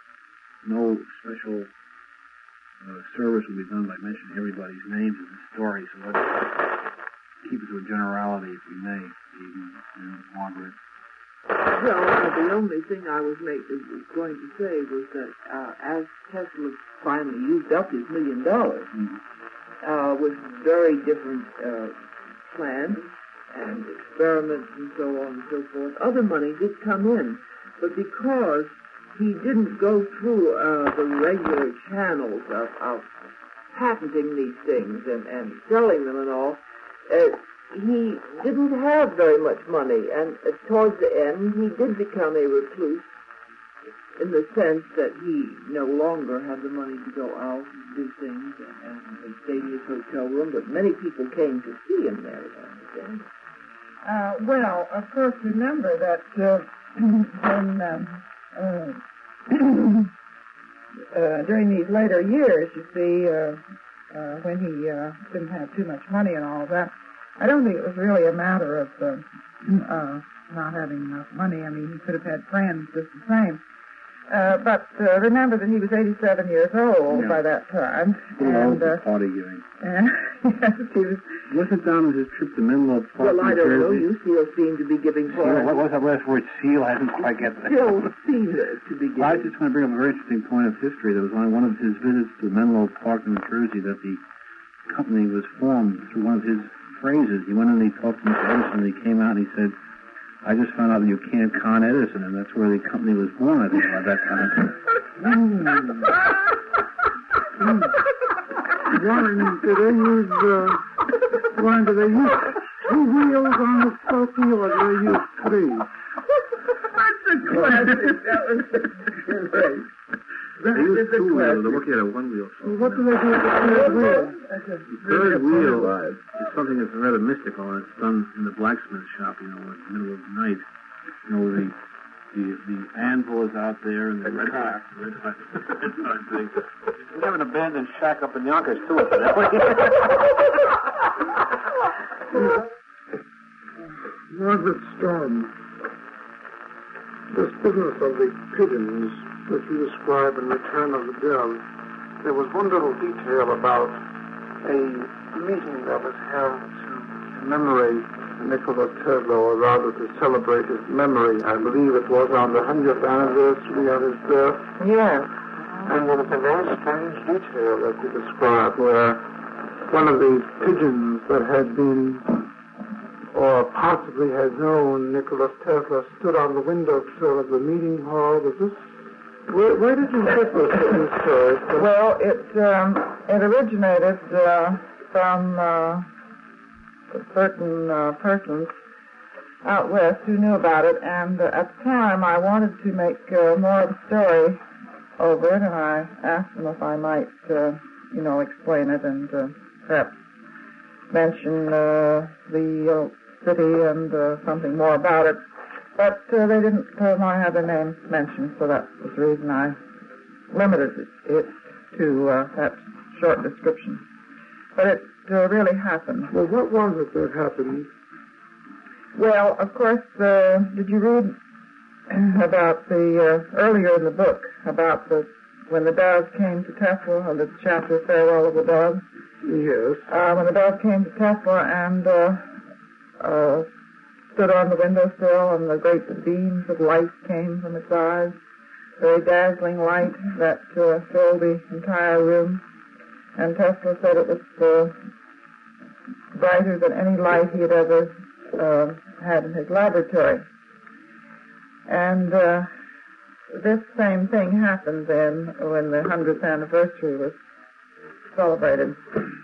Speaker 5: no special uh, service will be done by mentioning everybody's names in the story, so let's keep it to a generality, if we may, Eden and Margaret.
Speaker 3: Well, uh, the only thing I was, make, was going to say was that uh, as Tesla finally used up his million dollars,
Speaker 5: Mm-hmm.
Speaker 3: uh, with very different uh, plans and experiments and so on and so forth, other money did come in. But because he didn't go through uh, the regular channels of, of patenting these things and, and selling them and all, uh, he didn't have very much money, and uh, towards the end he did become a recluse in the sense that he no longer had the money to go out and do things and, and stay in his hotel room, but many people came to see him there, I understand.
Speaker 1: Uh, well, of course, remember that uh, when um, uh, uh, during these later years, you see, uh, uh, when he uh, didn't have too much money and all of that, I don't think it was really a matter of uh, uh, not having enough money. I mean, he could have had friends just the same. Uh, but uh, remember that he was eighty-seven years old yeah. by that time.
Speaker 5: And uh, party giving.
Speaker 1: And, yes, he was.
Speaker 5: Wasn't down on his trip to Menlo Park?
Speaker 3: Well, I don't know. You still seem to be giving parties.
Speaker 5: What was that last word? Seal? I didn't quite get that.
Speaker 3: Still seem to be giving.
Speaker 5: Well, I just want to bring up a very interesting point of history. There was on one of his visits to Menlo Park, New Jersey, that the company was formed through one of his phrases. He went in and he talked to Mister Edison, and he came out and he said, I just found out that you can't con Edison, and that's where the company was born, I think, by that time.
Speaker 2: mm. Mm. Warren, did they use, uh, Warren, did they use two wheels on the sulky, or did they use three?
Speaker 3: That's a classic. That was great.
Speaker 5: They used two wheels. They're working at a one-wheel.
Speaker 2: Well, what do they do with the third wheel?
Speaker 5: The third wheel is something that's rather mystical, and it's done in the blacksmith shop, you know, in the middle of the night. You know, the the, the anvil is out there, and the red hot, red hot, red hot thing. We have an abandoned shack up in Yonkers, too, incidentally.
Speaker 2: Margaret Storm, this business of the pigeons that you describe in Return of the Dove, there was one little detail about a meeting that was held to commemorate Nikola Tesla, or rather to celebrate his memory. I believe it was on the hundredth anniversary of his birth.
Speaker 1: Yes.
Speaker 2: And there was a very strange detail that you described where one of these pigeons that had been, or possibly had known Nikola Tesla, stood on the windowsill of the meeting hall. Was this Where, where did you get this, this story?
Speaker 1: Well, it um, it originated uh, from uh, certain uh, persons out west who knew about it, and uh, at the time I wanted to make uh, more of a story over it, and I asked them if I might, uh, you know, explain it and uh, perhaps mention uh, the uh, city and uh, something more about it. But uh, they didn't uh, want to have their name mentioned, so that was the reason I limited it, it to uh, that short description. But it uh, really happened.
Speaker 2: Well, what was it that happened?
Speaker 1: Well, of course, uh, did you read about the, uh, earlier in the book, about the when the doves came to Tesla, or the chapter Farewell of the Doves?
Speaker 2: Yes.
Speaker 1: Uh, when the doves came to Tesla and uh, uh, stood on the windowsill, and the great beams of light came from its eyes, very dazzling light that uh, filled the entire room. And Tesla said it was uh, brighter than any light he had ever uh, had in his laboratory. And uh, this same thing happened then when the hundredth anniversary was celebrated.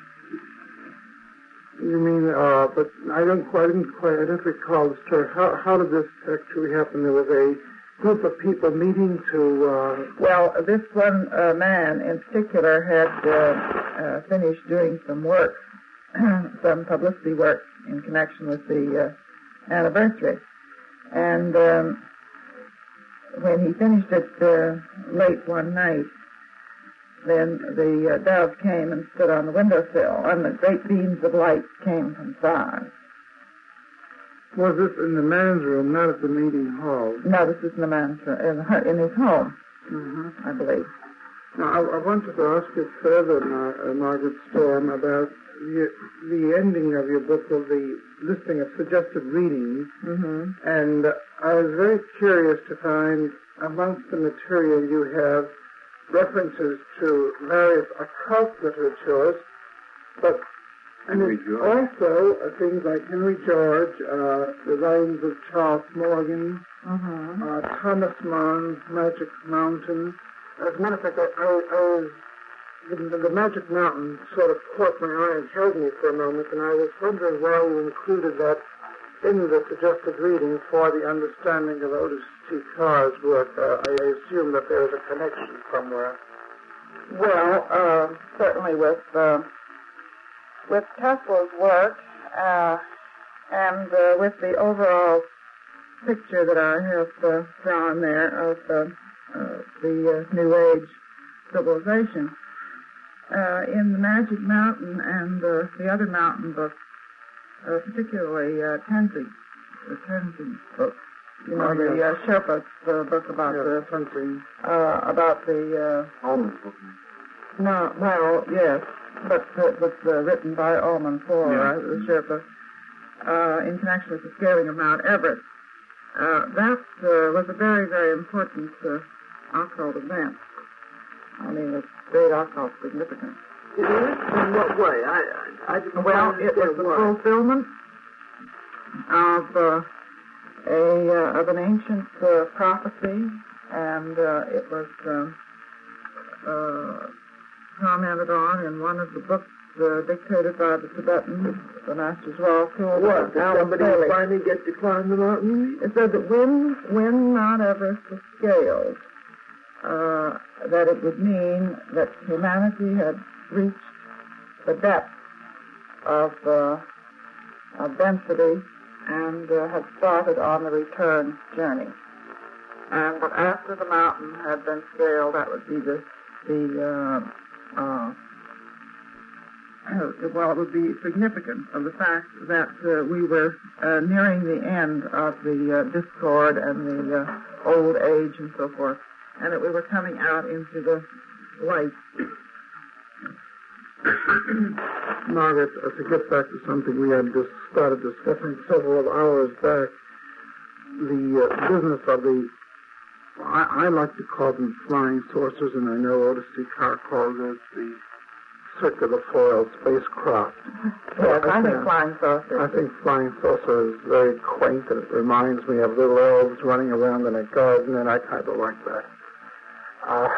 Speaker 2: You mean, uh, but I don't quite, I didn't quite, I don't recall the story. How, how did this actually happen? There was a group of people meeting to, uh...
Speaker 1: Well, this one uh, man in particular had uh, uh, finished doing some work, some publicity work in connection with the uh, anniversary. And um, when he finished it uh, late one night, then the uh, dove came and stood on the windowsill, and the great beams of light came from sides.
Speaker 2: Was this in the man's room, not at the meeting hall?
Speaker 1: No, this is in the man's room, in, her, in his home,
Speaker 2: mm-hmm.
Speaker 1: I believe.
Speaker 2: Now, I, I wanted to ask you further, Mar- uh, Margaret Storm, about the, the ending of your book of the listing of suggested readings.
Speaker 1: Mm-hmm.
Speaker 2: And uh, I was very curious to find amongst the material you have references to various occult literatures, but
Speaker 5: Henry
Speaker 2: and
Speaker 5: George.
Speaker 2: also uh, things like Henry George, uh, the writings of Charles Morgan,
Speaker 1: Mm-hmm.
Speaker 2: uh, Thomas Mann's Magic Mountain. As a matter of fact, I, I, I was the, the Magic Mountain sort of caught my eye and held me for a moment, and I was wondering why you included that in the suggested reading for the understanding of Otis T. Carr's work. Uh, I assume that there is a connection somewhere.
Speaker 1: Well, uh, certainly with uh, with Tesla's work uh, and uh, with the overall picture that I have uh, drawn there of uh, uh, the uh, New Age civilization. Uh, in the Magic Mountain and uh, the other mountain books, uh, particularly uh, Tenzing, the Tenzing book, you know,
Speaker 2: Oh,
Speaker 1: the
Speaker 2: yes.
Speaker 1: uh, Sherpa's uh, book about
Speaker 2: Yes,
Speaker 1: the
Speaker 2: Tenzing.
Speaker 1: uh, about the uh,
Speaker 5: Almond book.
Speaker 1: no, well, yes, but it was uh, written by Almond for
Speaker 5: Yeah.
Speaker 1: uh, the Sherpa uh, in connection with the scaling of Mount Everest. Uh, that uh, was a very, very important uh, occult event. I mean, it's great occult significance.
Speaker 3: It is? In what way? I, I, I didn't
Speaker 1: Well,
Speaker 3: quite
Speaker 1: it was
Speaker 3: understand
Speaker 1: the
Speaker 3: what.
Speaker 1: fulfillment of uh, a uh, of an ancient uh, prophecy, and uh, it was um, uh, commented on in one of the books uh, dictated by the Tibetans, the Masters of all tools.
Speaker 3: What? Did
Speaker 1: Alice
Speaker 3: somebody
Speaker 1: Bailey.
Speaker 3: finally get to climb the mountain?
Speaker 1: It said that when when Mount Everest was scaled, uh, that it would mean that humanity had reached the depth of, uh, of density and uh, had started on the return journey. And that after the mountain had been scaled, that would be the, the uh, uh, well, it would be significant of the fact that uh, we were uh, nearing the end of the uh, discord and the uh, old age and so forth, and that we were coming out into the light.
Speaker 2: Margaret, uh, to get back to something we had just started discussing several of hours back, the uh, business of the, I, I like to call them flying saucers, and I know Otis C. Carr calls it the circular foil spacecraft.
Speaker 1: Yes, I think
Speaker 2: think-
Speaker 1: flying saucers.
Speaker 2: I think flying saucer is very quaint, and it reminds me of little elves running around in a garden, and I kind of like that. Uh,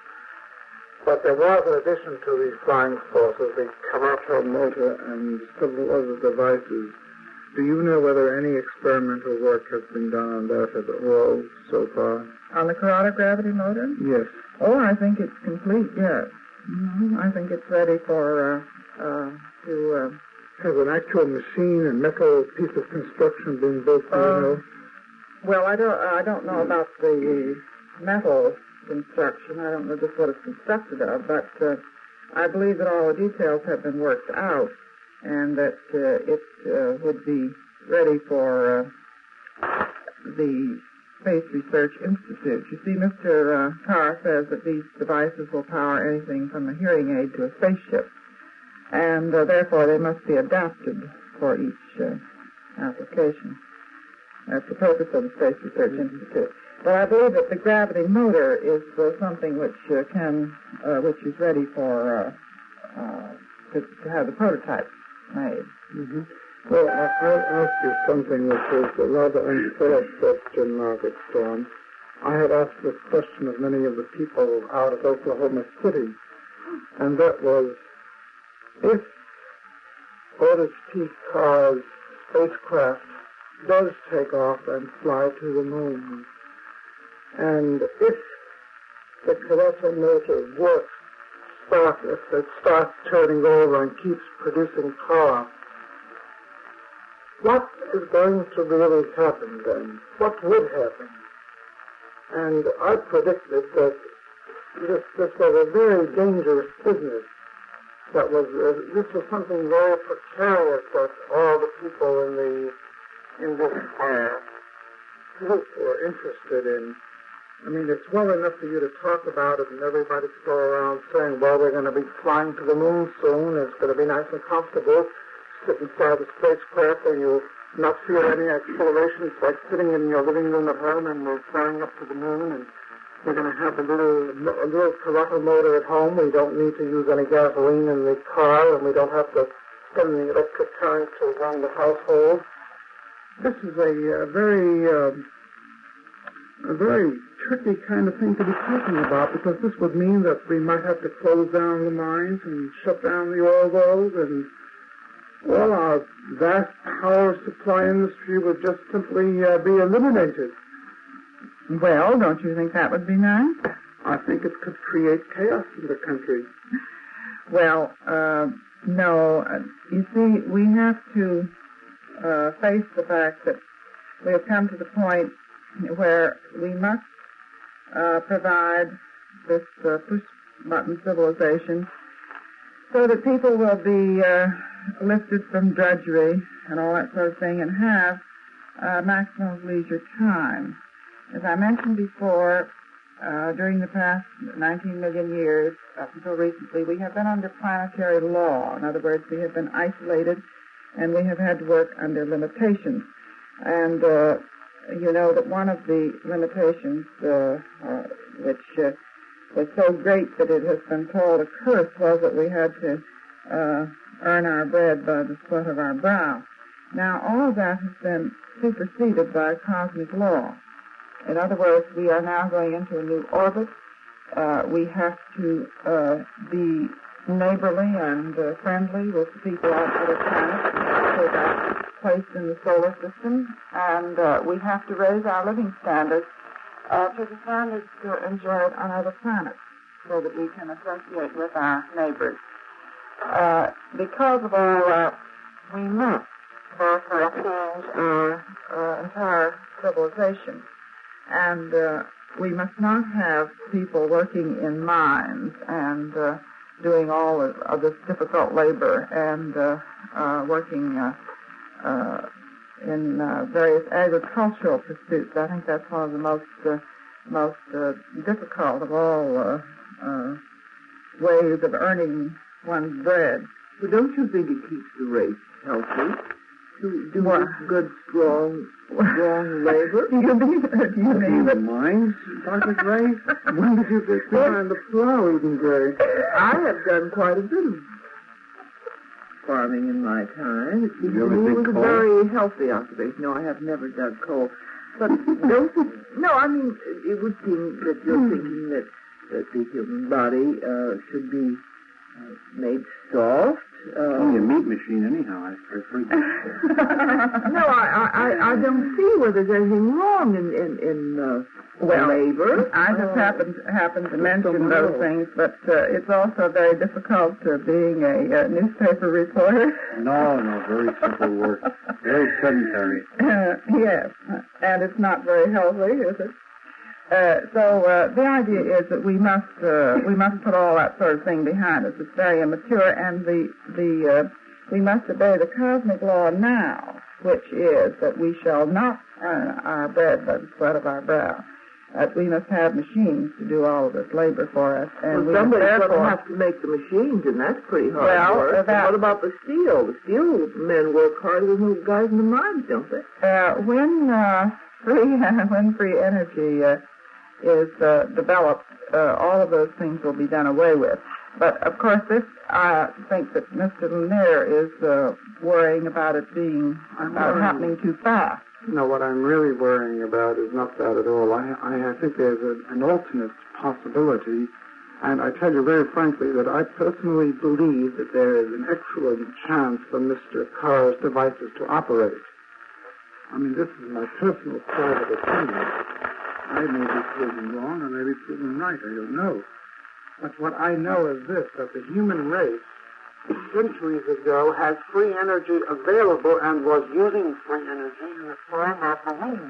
Speaker 2: but there was, in addition to these flying saucers, the Karato motor and several other devices. Do you know whether any experimental work has been done on that at all so far?
Speaker 1: On the Corona gravity motor?
Speaker 2: Yes.
Speaker 1: Oh, I think it's complete, yes. Mm-hmm. I think it's ready for, uh, uh, to, uh,
Speaker 2: Has an actual machine and metal piece of construction been built, do you
Speaker 1: Uh,
Speaker 2: know?
Speaker 1: well, I don't, I don't know about the metal construction. I don't know just what it's constructed of, but uh, I believe that all the details have been worked out and that uh, it uh, would be ready for uh, the Space Research Institute. You see, Mister Uh, Carr says that these devices will power anything from a hearing aid to a spaceship, and uh, therefore they must be adapted for each uh, application. That's the purpose of the Space Research Institute. But I believe that the gravity motor is uh, something which uh, can, uh, which is ready for uh, uh, to, to have the prototype made.
Speaker 2: Mm-hmm. Well, I- I'll ask you something which is a rather unfair question, Margaret Storm. I had asked this question of many of the people out of Oklahoma City, and that was, if Otis T. Carr's spacecraft does take off and fly to the moon, and if the Coretta motor works, starts, if it starts turning over and keeps producing power, what is going to really happen then? What would happen? And I predicted that this, this was a very dangerous business. That was uh, this was something very precarious that all the people in the in this uh, group were interested in. I mean, it's well enough for you to talk about it and everybody to go around saying, well, we're going to be flying to the moon soon, it's going to be nice and comfortable, sit inside the spacecraft and you'll not feel any acceleration. It's like sitting in your living room at home and we're flying up to the moon, and we're going to have a little, a little Coretta motor at home. We don't need to use any gasoline in the car, and we don't have to spend the electric current to run the household. This is a, uh very, uh, a very tricky kind of thing to be talking about, because this would mean that we might have to close down the mines and shut down the oil wells, and, well, our vast power supply industry would just simply uh, be eliminated.
Speaker 3: Well, don't you think that would be nice?
Speaker 2: I think it could create chaos in the country.
Speaker 3: Well, uh, no. Uh, you see, we have to uh, face the fact that we have come to the point where we must uh, provide this uh, push-button civilization so that people will be uh, lifted from drudgery and all that sort of thing and have uh, maximum leisure time. As I mentioned before, uh, during the past nineteen million years, up until recently, we have been under planetary law. In other words, we have been isolated and we have had to work under limitations. And uh, you know that one of the limitations, uh, uh, which uh, was so great that it has been called a curse, was that we had to uh, earn our bread by the sweat of our brow. Now, all of that has been superseded by cosmic law. In other words, we are now going into a new orbit. Uh, we have to uh, be neighborly and uh, friendly with the people on other planets so that placed in the solar system, and uh, we have to raise our living standards uh, to the standards uh, enjoyed on other planets so that we can associate with our neighbors. Uh, because of all that, we must therefore change our uh, entire civilization. And uh, we must not have people working in mines and uh, doing all of, of this difficult labor and uh, uh, working uh, uh, in uh, various agricultural pursuits. I think that's one of the most uh, most uh, difficult of all uh, uh, ways of earning one's bread.
Speaker 6: But don't you think it keeps the race healthy? To do
Speaker 3: What?
Speaker 6: good, strong, strong labor?
Speaker 3: Do you mean, do you mean
Speaker 2: The mines, Doctor Gray? When did you get behind the plow, Eden Gray?
Speaker 6: I have done quite a bit of farming in my time. It seems
Speaker 5: You
Speaker 6: to
Speaker 5: ever
Speaker 6: me it
Speaker 5: dig
Speaker 6: was a
Speaker 5: coal?
Speaker 6: very healthy occupation. No, I have never dug coal. But don't you, no, I mean, it would seem that you're thinking that, that the human body uh, should be uh, made soft. Uh,
Speaker 5: Only a meat machine, anyhow. I prefer
Speaker 6: no, I, I, I don't see where there's anything wrong in in, in uh,
Speaker 3: Well,
Speaker 6: labor.
Speaker 3: I just
Speaker 6: Uh,
Speaker 3: happened happened to mention
Speaker 6: someone
Speaker 3: those
Speaker 6: else.
Speaker 3: things, but uh, it's also very difficult uh, being a uh, newspaper reporter.
Speaker 5: No, no, very simple work. Very sedentary.
Speaker 3: Uh, yes, and it's not very healthy, is it? Uh, so uh, the idea is that we must uh, we must put all that sort of thing behind us. It's very immature, and the the uh, we must obey the cosmic law now, which is that we shall not earn our bread by the sweat of our brow. That we must have machines to do all of this labor for us, and
Speaker 6: well,
Speaker 3: we
Speaker 6: somebody's
Speaker 3: must
Speaker 6: going to
Speaker 3: therefore.
Speaker 6: have to make the machines, and that's pretty hard
Speaker 3: Well,
Speaker 6: work.
Speaker 3: uh, that-
Speaker 6: What about the steel? The steel men work harder than the guys in the mines, don't they?
Speaker 3: Uh, when uh, free when free energy uh, is uh, developed, uh, all of those things will be done away with. But of course, this I think that Mister Lanier is uh, worrying about it being
Speaker 2: I'm
Speaker 3: about
Speaker 2: worrying.
Speaker 3: happening too fast.
Speaker 2: No, what I'm really worrying about is not that at all. I, I, I think there's a, an alternate possibility, and I tell you very frankly that I personally believe that there is an excellent chance for Mister Carr's devices to operate. I mean, this is my personal private opinion. I may be proven wrong, or may be proven right, I don't know. But what I know is this, that the human race centuries ago had free energy available and was using free energy in the form of the wind.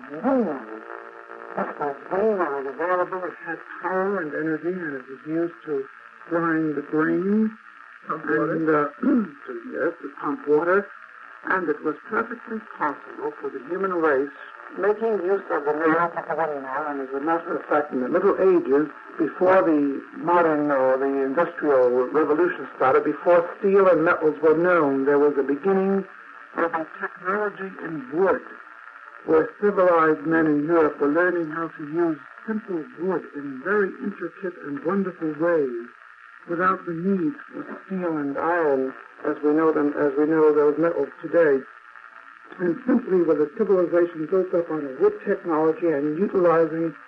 Speaker 2: It was there, it was available, it had power and energy, and it was used to grind the grain, and uh, to, yes, to pump water, and it was perfectly possible for the human race, making use of the neolithic windmill, and as a matter of fact, in the Middle Ages, before the modern or the industrial revolution started, before steel and metals were known, there was a beginning of a technology in wood, where civilized men in Europe were learning how to use simple wood in very intricate and wonderful ways, without the need for steel and iron as we know them, as we know those metals today. And simply with a civilization built up on a wood technology and utilizing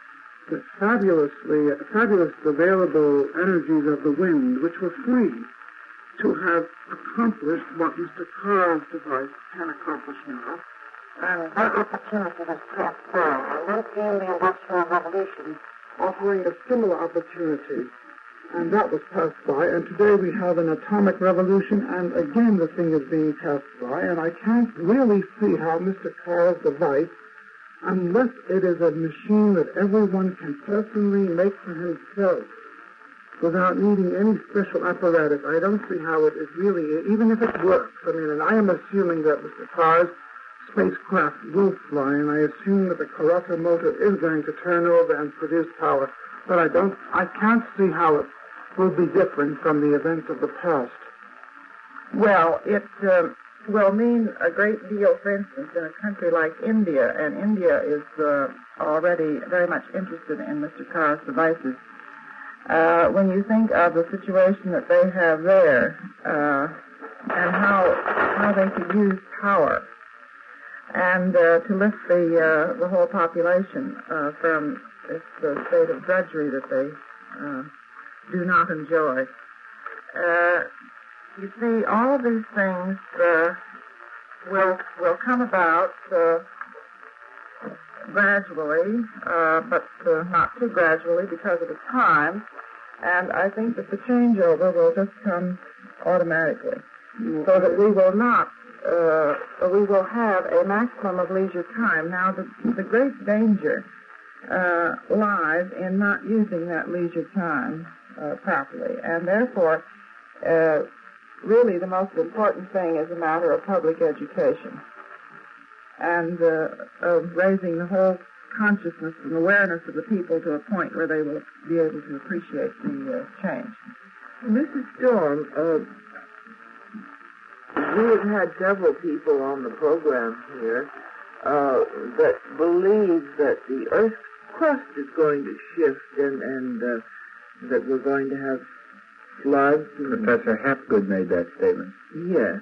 Speaker 2: the fabulously, fabulous available energies of the wind, which were free to have accomplished what Mister Carr's device can accomplish now. And that opportunity was transferred. And then came the Industrial Revolution, offering a similar opportunity. And that was passed by. And today we have an atomic revolution, and again the thing is being passed by. And I can't really see how Mister Carr's device, unless it is a machine that everyone can personally make for himself, without needing any special apparatus, I don't see how it is really, even if it works. I mean, and I am assuming that Mister Carr's spacecraft will fly, and I assume that the Karuta motor is going to turn over and produce power, but I don't, I can't see how it will be different from the events of the past.
Speaker 1: Well, it uh, will mean a great deal, for instance, in a country like India, and India is uh, already very much interested in Mister Carr's devices. Uh, when you think of the situation that they have there, uh, and how how they could use power, and uh, to lift the uh, the whole population uh, from this uh, state of drudgery that they uh, do not enjoy. Uh, you see, all of these things uh, will will come about uh, gradually, uh, but uh, not too gradually because of the time. And I think that the changeover will just come automatically, so that we will not, uh, we will have a maximum of leisure time. Now, the, the great danger uh, lies in not using that leisure time uh, properly, and therefore, uh, really the most important thing is a matter of public education and uh, of raising the whole consciousness and awareness of the people to a point where they will be able to appreciate the uh, change.
Speaker 3: Missus Storm, uh, we have had several people on the program here uh, that believe that the Earth's crust is going to shift and, and uh, that we're going to have floods. And,
Speaker 4: Professor Hapgood made that statement.
Speaker 3: yes.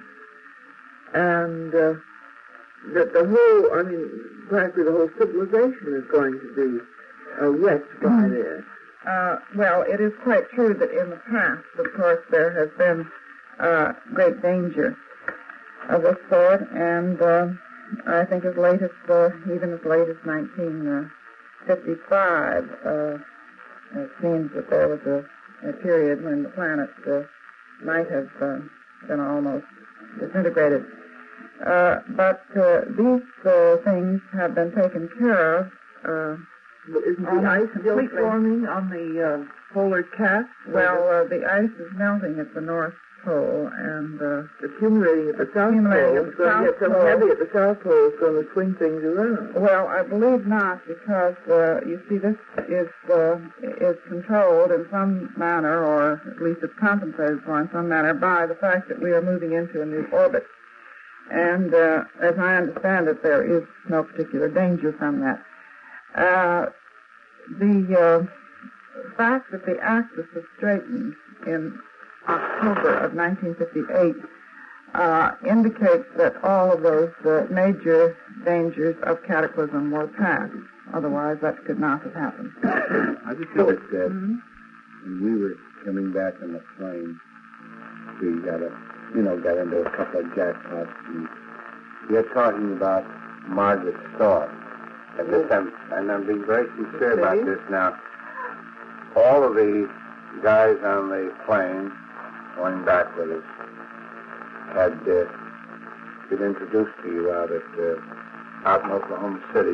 Speaker 3: And uh, that the whole, I mean, practically the whole civilization is going to be uh, wrecked by this.
Speaker 1: Uh, well, it is quite true that in the past, of course, there has been uh, great danger of this sort, and uh, I think as late as, uh, even as late as nineteen fifty-five, uh, it seems that there was a, a period when the planet uh, might have uh, been almost disintegrated. Uh, but uh, these uh, things have been taken care of. Uh,
Speaker 3: Isn't the ice still forming on the uh, polar cap?
Speaker 1: well, uh, the ice is melting at the North Pole and uh,
Speaker 3: accumulating at the South
Speaker 1: accumulating
Speaker 3: Pole.
Speaker 1: at the
Speaker 3: It's going to
Speaker 1: South
Speaker 3: get so
Speaker 1: Pole.
Speaker 3: heavy at the South Pole, it's going to swing things around.
Speaker 1: Well, I believe not, because uh, you see, this is uh, is controlled in some manner, or at least it's compensated for in some manner, by the fact that we are moving into a new orbit. And uh, as I understand it, there is no particular danger from that. Uh, the uh, fact that the axis was straightened in October of nineteen fifty-eight uh, indicates that all of those uh, major dangers of cataclysm were past. Otherwise, that could not have happened.
Speaker 4: I just noticed that
Speaker 1: Mm-hmm.
Speaker 4: when we were coming back on the plane, we got a, you know, got into a couple of jackpots, and we were talking about Margaret Starr. And this, I'm, and I'm being very sincere about this now. All of the guys on the plane going back with us had uh, been introduced to you out at uh, out in Oklahoma City,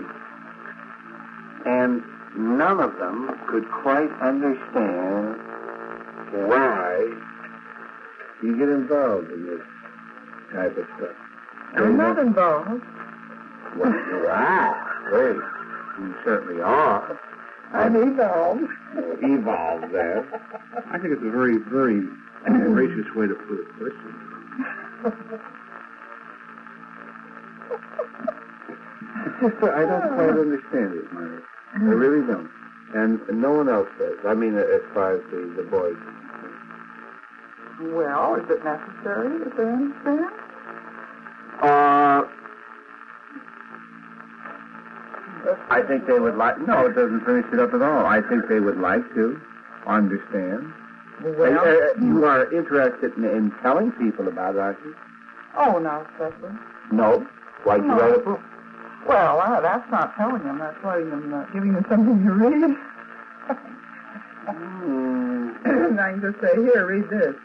Speaker 4: and none of them could quite understand why you get involved in this type of stuff.
Speaker 1: I'm not involved.
Speaker 4: Well, you are. Hey, you certainly are.
Speaker 1: I'm evolved.
Speaker 4: Evolved there.
Speaker 5: I think it's a very, very gracious way to put it, question.
Speaker 4: It's just that I don't quite understand it, Mary. I really don't. And, and no one else does. I mean, as far as the, the boys.
Speaker 1: Well, is it necessary that they understand?
Speaker 4: Uh, I think they would like, no, it doesn't finish it up at all. I think they would like to understand.
Speaker 1: Well,
Speaker 4: uh, you are interested in, in telling people about it, aren't you?
Speaker 1: oh, no, especially.
Speaker 4: No. Why you
Speaker 1: No.
Speaker 4: write a book?
Speaker 1: Well, uh, that's not telling them. That's letting them, uh, giving them something to read.
Speaker 4: Mm.
Speaker 1: And I can just say, here, read this.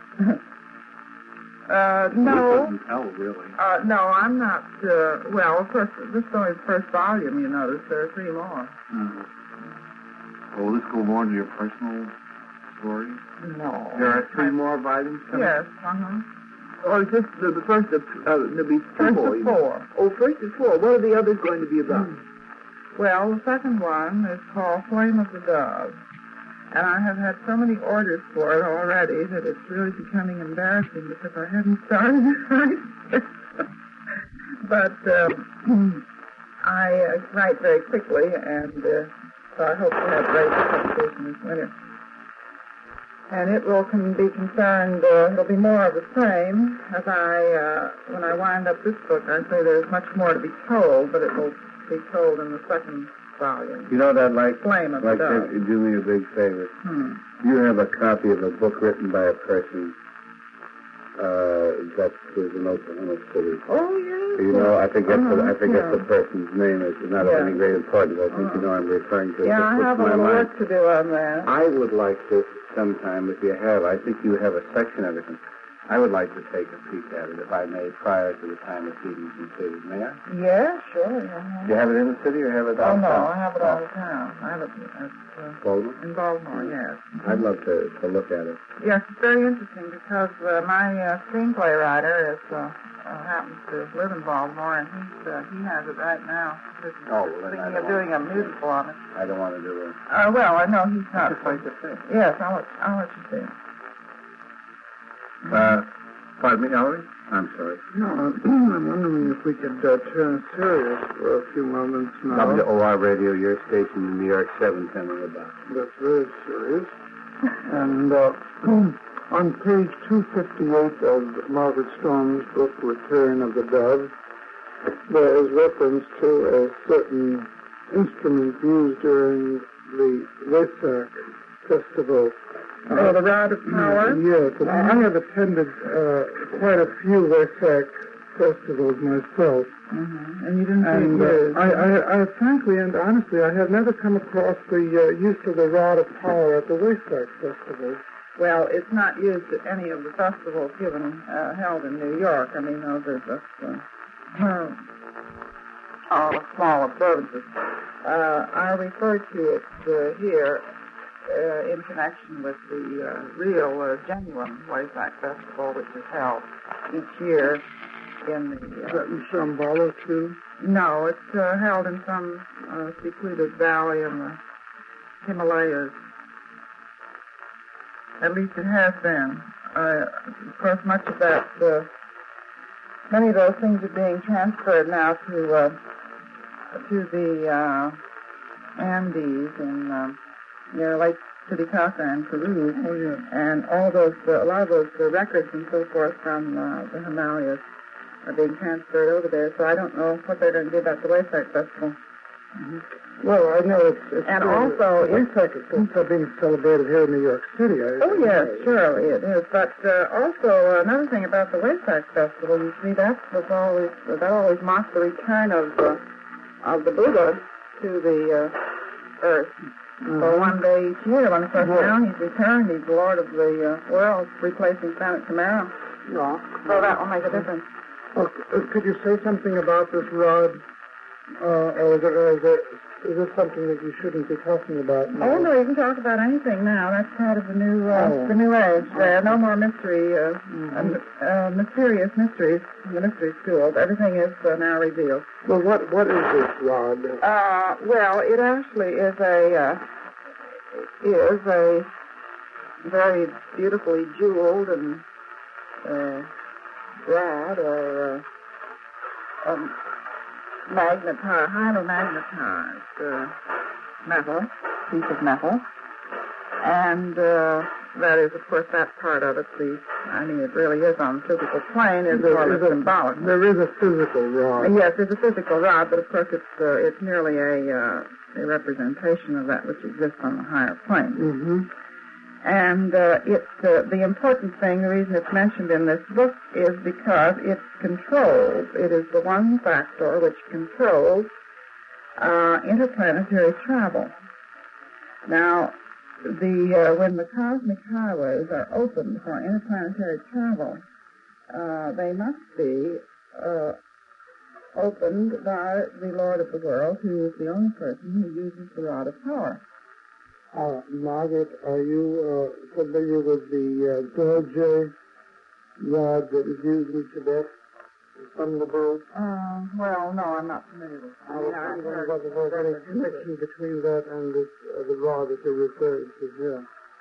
Speaker 1: uh,
Speaker 5: It
Speaker 1: no.
Speaker 5: doesn't tell, really.
Speaker 1: Uh, no, I'm not, uh, well, of course, this is only the first volume, you notice. There are three more.
Speaker 5: Mm. Well, will this go more into your personal story?
Speaker 1: No.
Speaker 4: There are three more volumes coming?
Speaker 1: Yes, uh-huh.
Speaker 3: Or just the, the first of, uh, there'll be
Speaker 1: First
Speaker 3: four.
Speaker 1: of
Speaker 3: you mean?
Speaker 1: four.
Speaker 3: Oh, first of four. What are the others going to be about?
Speaker 1: Well, the second one is called Flame of the Dove. And I have had so many orders for it already that it's really becoming embarrassing because I haven't started it right. But um, I uh, write very quickly, and uh, so I hope to have great publication this winter. And it will can be concerned, uh, it'll be more of the same, as I, uh, when I wind up this book, I say there's much more to be told, but it will be told in the second volume.
Speaker 4: You know that, like,
Speaker 1: Flame of the
Speaker 4: like
Speaker 1: Dove.
Speaker 4: that, do me a big favor.
Speaker 1: Hmm.
Speaker 4: You have a copy of a book written by a person uh, that was in Oklahoma City.
Speaker 1: Oh, yes.
Speaker 4: You know, I think that's the,
Speaker 1: Uh-huh,
Speaker 4: I think that's
Speaker 1: yeah.
Speaker 4: the person's name. It's not
Speaker 1: Yeah.
Speaker 4: of any great importance. I think
Speaker 1: Uh-huh.
Speaker 4: you know I'm referring to. It
Speaker 1: Yeah,
Speaker 4: just
Speaker 1: I
Speaker 4: slipped
Speaker 1: have a
Speaker 4: my
Speaker 1: little
Speaker 4: mind.
Speaker 1: work to do on that.
Speaker 4: I would like to sometime, if you have, I think you have a section of it. I would like to take a peek at it, if I may, prior to the time it's being considered. May I?
Speaker 1: Yeah, sure. Uh-huh.
Speaker 4: Do you have it in the city or have it
Speaker 1: Oh,
Speaker 4: out?
Speaker 1: no, I have it all the time. I have it at, uh,
Speaker 4: Baltimore?
Speaker 1: in Baltimore, yes.
Speaker 4: I'd love to, to look at it.
Speaker 1: Yes, it's very interesting because uh, my uh, screenplay writer is, uh, uh, happens to live in Baltimore, and he's, uh, he has it right now. He's
Speaker 4: Oh, well, then I
Speaker 1: thinking
Speaker 4: don't
Speaker 1: of doing a musical on it.
Speaker 4: I don't want to do it.
Speaker 1: Uh, well, I know he's not.
Speaker 4: Just like to say.
Speaker 1: Yes, I'll let, I'll let you see.
Speaker 4: Uh, pardon me, Ellery? I'm sorry.
Speaker 2: No, I'm wondering if we could uh, turn serious for a few moments now.
Speaker 4: W O R Radio, your station in New York, seven ten on the dot.
Speaker 2: That's very serious. And uh, on page two fifty-eight of Margaret Stone's book, Return of the Dove, there is reference to a certain instrument used during the Wesak festival.
Speaker 1: Oh, the Rod of Power?
Speaker 2: Yes, and I I have attended uh, quite a few Wesak festivals myself.
Speaker 1: Mm-hmm. And you didn't see
Speaker 2: And
Speaker 1: it used.
Speaker 2: uh, I, I, I, frankly and honestly, I have never come across the uh, use of the Rod of Power at the Wesak festival.
Speaker 1: Well, it's not used at any of the festivals given, uh, held in New York. I mean, those are just uh, uh, all small observances. Uh, I refer to it uh, here uh, in connection with the uh, real, uh, genuine Wesak Festival, which is held each year in the...
Speaker 2: Is
Speaker 1: Uh,
Speaker 2: that in Shambhala, too?
Speaker 1: no, it's uh, held in some uh, secluded valley in the Himalayas. At least it has been. Uh, of course, much of that, uh, many of those things are being transferred now to uh, to the uh, Andes in uh, near Lake Titicaca in Peru.
Speaker 2: Oh, yeah.
Speaker 1: And all those, uh, a lot of those uh, records and so forth from uh, the Himalayas are being transferred over there. So I don't know what they're going to do about the Wesak Festival.
Speaker 2: Mm-hmm. Well, I know it's... it's
Speaker 1: And
Speaker 2: uh,
Speaker 1: also,
Speaker 2: the Wesak is also being celebrated here in New York City. I,
Speaker 1: Oh, yes,
Speaker 2: I-
Speaker 1: surely it is. But uh, also, uh, another thing about the Wesak Festival, you see, that was always, that always marks the return of uh, of the Buddha to the uh, earth
Speaker 2: Mhm.
Speaker 1: for one day each year. When, of course,
Speaker 2: Yes.
Speaker 1: now he's returned, he's the Lord of the uh, world, replacing Planet Tamara.
Speaker 2: No.
Speaker 1: So that will make a difference.
Speaker 2: Oh, uh, could you say something about this rod? Uh, or is, it, or is, it, is this something that you shouldn't be talking about now?
Speaker 1: Oh, no, you can talk about anything now. That's part of the new uh,
Speaker 2: Oh.
Speaker 1: the new age. There are no more mystery, uh,
Speaker 2: Mhm.
Speaker 1: uh, uh, mysterious mysteries in the mystery schools. Everything is uh, now revealed.
Speaker 2: Well, what what is this rod?
Speaker 1: Uh, well, it actually is a uh, is a very beautifully jeweled and uh, rod or uh, um, magnetized, highly magnetized uh, metal, piece of metal, and uh, that is, of course, that part of it, the, I mean, it really is on the physical plane, is
Speaker 2: There
Speaker 1: more or
Speaker 2: is
Speaker 1: less
Speaker 2: a-
Speaker 1: symbolic.
Speaker 2: There is a physical rod.
Speaker 1: Yes, it's a physical rod, but of course it's uh, it's merely a uh, a representation of that which exists on the higher plane.
Speaker 2: Mm-hmm.
Speaker 1: And uh, it uh, the important thing, the reason it's mentioned in this book, is because it controls. It is the one factor which controls uh, interplanetary travel. Now, the uh, when the cosmic highways are opened for interplanetary travel, uh, they must be uh, opened by the Lord of the World, who is the only person who uses the rod of power.
Speaker 2: Uh, Margaret, are you uh, familiar with the uh, Dorje rod that is used in Tibet? From the boat?
Speaker 1: Uh, well, no, I'm not familiar with
Speaker 2: I was wondering whether there's any connection between that and this, uh, the rod that you're referring to here.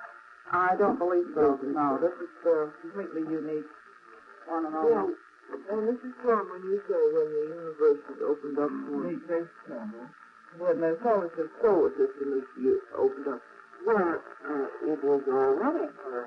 Speaker 1: I don't believe so. No, this is uh, completely unique. One and
Speaker 3: Well,
Speaker 1: only.
Speaker 3: and Missus Storm, when you say when the universe is opened up for space travel, when the solar system, solar system is u- opened up, well, uh, it was already for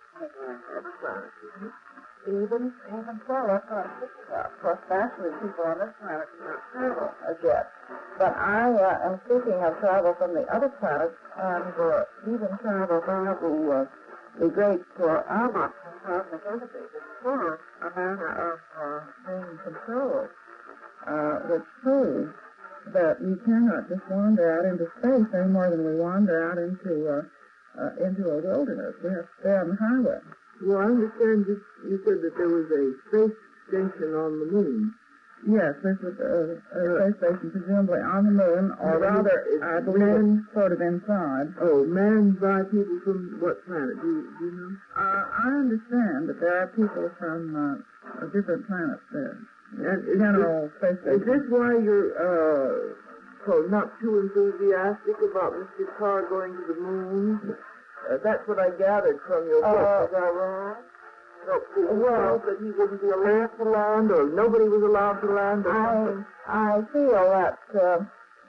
Speaker 3: other planets, isn't it?
Speaker 1: Even, even so, that's what I'm thinking about. Of course, naturally, people on this planet cannot travel as yet. But I uh, am speaking of travel from the other planets, and uh, even travel by the, uh, the great uh, Albert from Cosmic Entity, which proves a manner of uh, being controlled, uh, which proves that you cannot just wander out into space any more than we wander out into uh, uh, into a wilderness. We have to stay on the highway.
Speaker 3: Well, I understand you, you said that there was a space station on the moon.
Speaker 1: Yes, there's a, a, a space station presumably on the moon, or
Speaker 3: And
Speaker 1: rather,
Speaker 3: it's
Speaker 1: I believe
Speaker 3: manned-
Speaker 1: it's sort of inside.
Speaker 3: Oh, manned by people from what planet? Do you, do you know?
Speaker 1: Uh, I understand that there are people from uh, different planets there.
Speaker 3: And is
Speaker 1: General space
Speaker 3: this, is
Speaker 1: station.
Speaker 3: this why you're uh, so not too enthusiastic about Mister Carr going to the moon? Uh, that's what I gathered from your book.
Speaker 1: Uh,
Speaker 3: Is that wrong? That he felt that he wouldn't be allowed to land, or nobody was allowed to land, or
Speaker 1: I,
Speaker 3: something.
Speaker 1: I feel that uh,